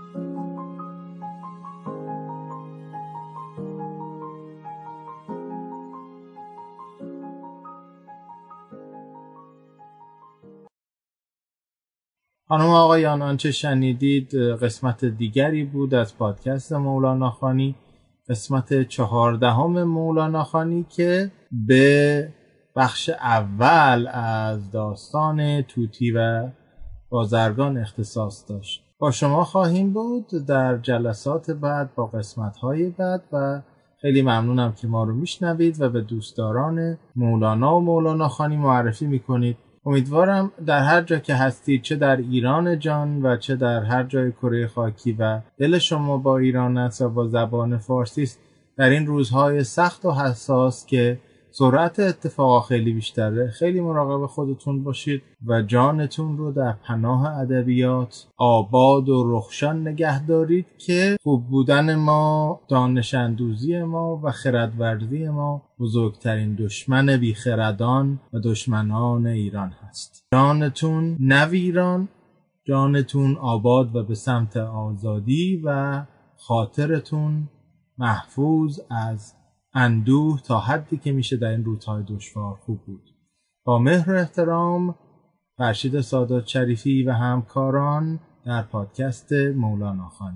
خانم آقایان، آنچه شنیدید قسمت دیگری بود از پادکست مولانا خانی، قسمت چهاردهم مولانا خانی که به بخش اول از داستان طوطی و بازرگان اختصاص داشت. با شما خواهیم بود در جلسات بعد با قسمت‌های بعد و خیلی ممنونم که ما رو میشنوید و به دوستداران مولانا و مولانا خانی معرفی میکنید. امیدوارم در هر جا که هستید، چه در ایران جان و چه در هر جای کره خاکی و دل شما با ایران است و با زبان فارسی است، در این روزهای سخت و حساس که سرعت اتفاقا خیلی بیشتره، خیلی مراقب خودتون باشید و جانتون رو در پناه ادبیات آباد و رخشان نگه دارید که خوب بودن ما، دانش اندوزی ما و خردورزی ما بزرگترین دشمن بیخردان و دشمنان ایران هست. جانتون نویران، جانتون آباد و به سمت آزادی و خاطرتون محفوظ از اندوه تا حدی که میشه در این روزهای دشوار خوب بود. با مهر و احترام، فرشید سادات شریفی و همکاران در پادکست مولانا خانی.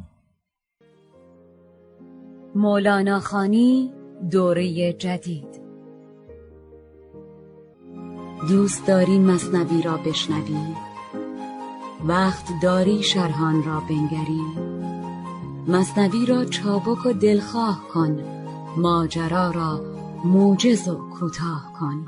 مولانا خانی دوره جدید. دوست داری مثنوی را بشنوی؟ وقت داری شرحان را بنگری؟ مثنوی را چابک و دلخواه کن، ماجرا را موجز و کوتاه کن.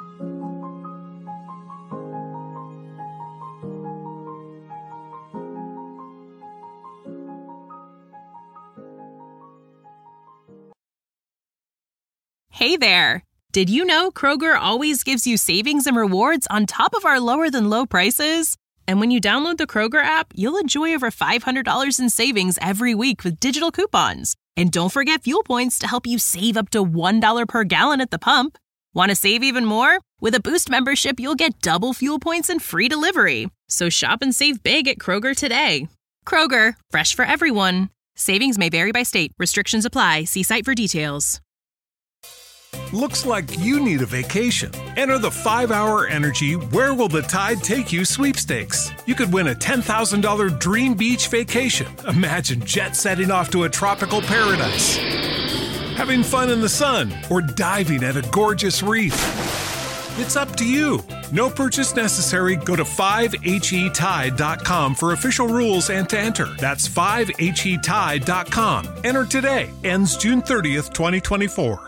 Hey there! Did you know Kroger always gives you savings and rewards on top of our lower-than-low prices? And when you download the Kroger app, you'll enjoy over five hundred dollars in savings every week with digital coupons. And don't forget fuel points to help you save up to one dollar per gallon at the pump. Want to save even more? With a Boost membership, you'll get double fuel points and free delivery. So shop and save big at Kroger today. Kroger, fresh for everyone. Savings may vary by state. Restrictions apply. See site for details. Looks like you need a vacation. Enter the five hour Energy Where Will the Tide Take You sweepstakes. You could win a ten thousand dollars dream beach vacation. Imagine jet setting off to a tropical paradise, having fun in the sun, or diving at a gorgeous reef. It's up to you. No purchase necessary. Go to five H E tide dot com for official rules and to enter. That's five H E tide dot com. Enter today. Ends June thirtieth, twenty twenty-four.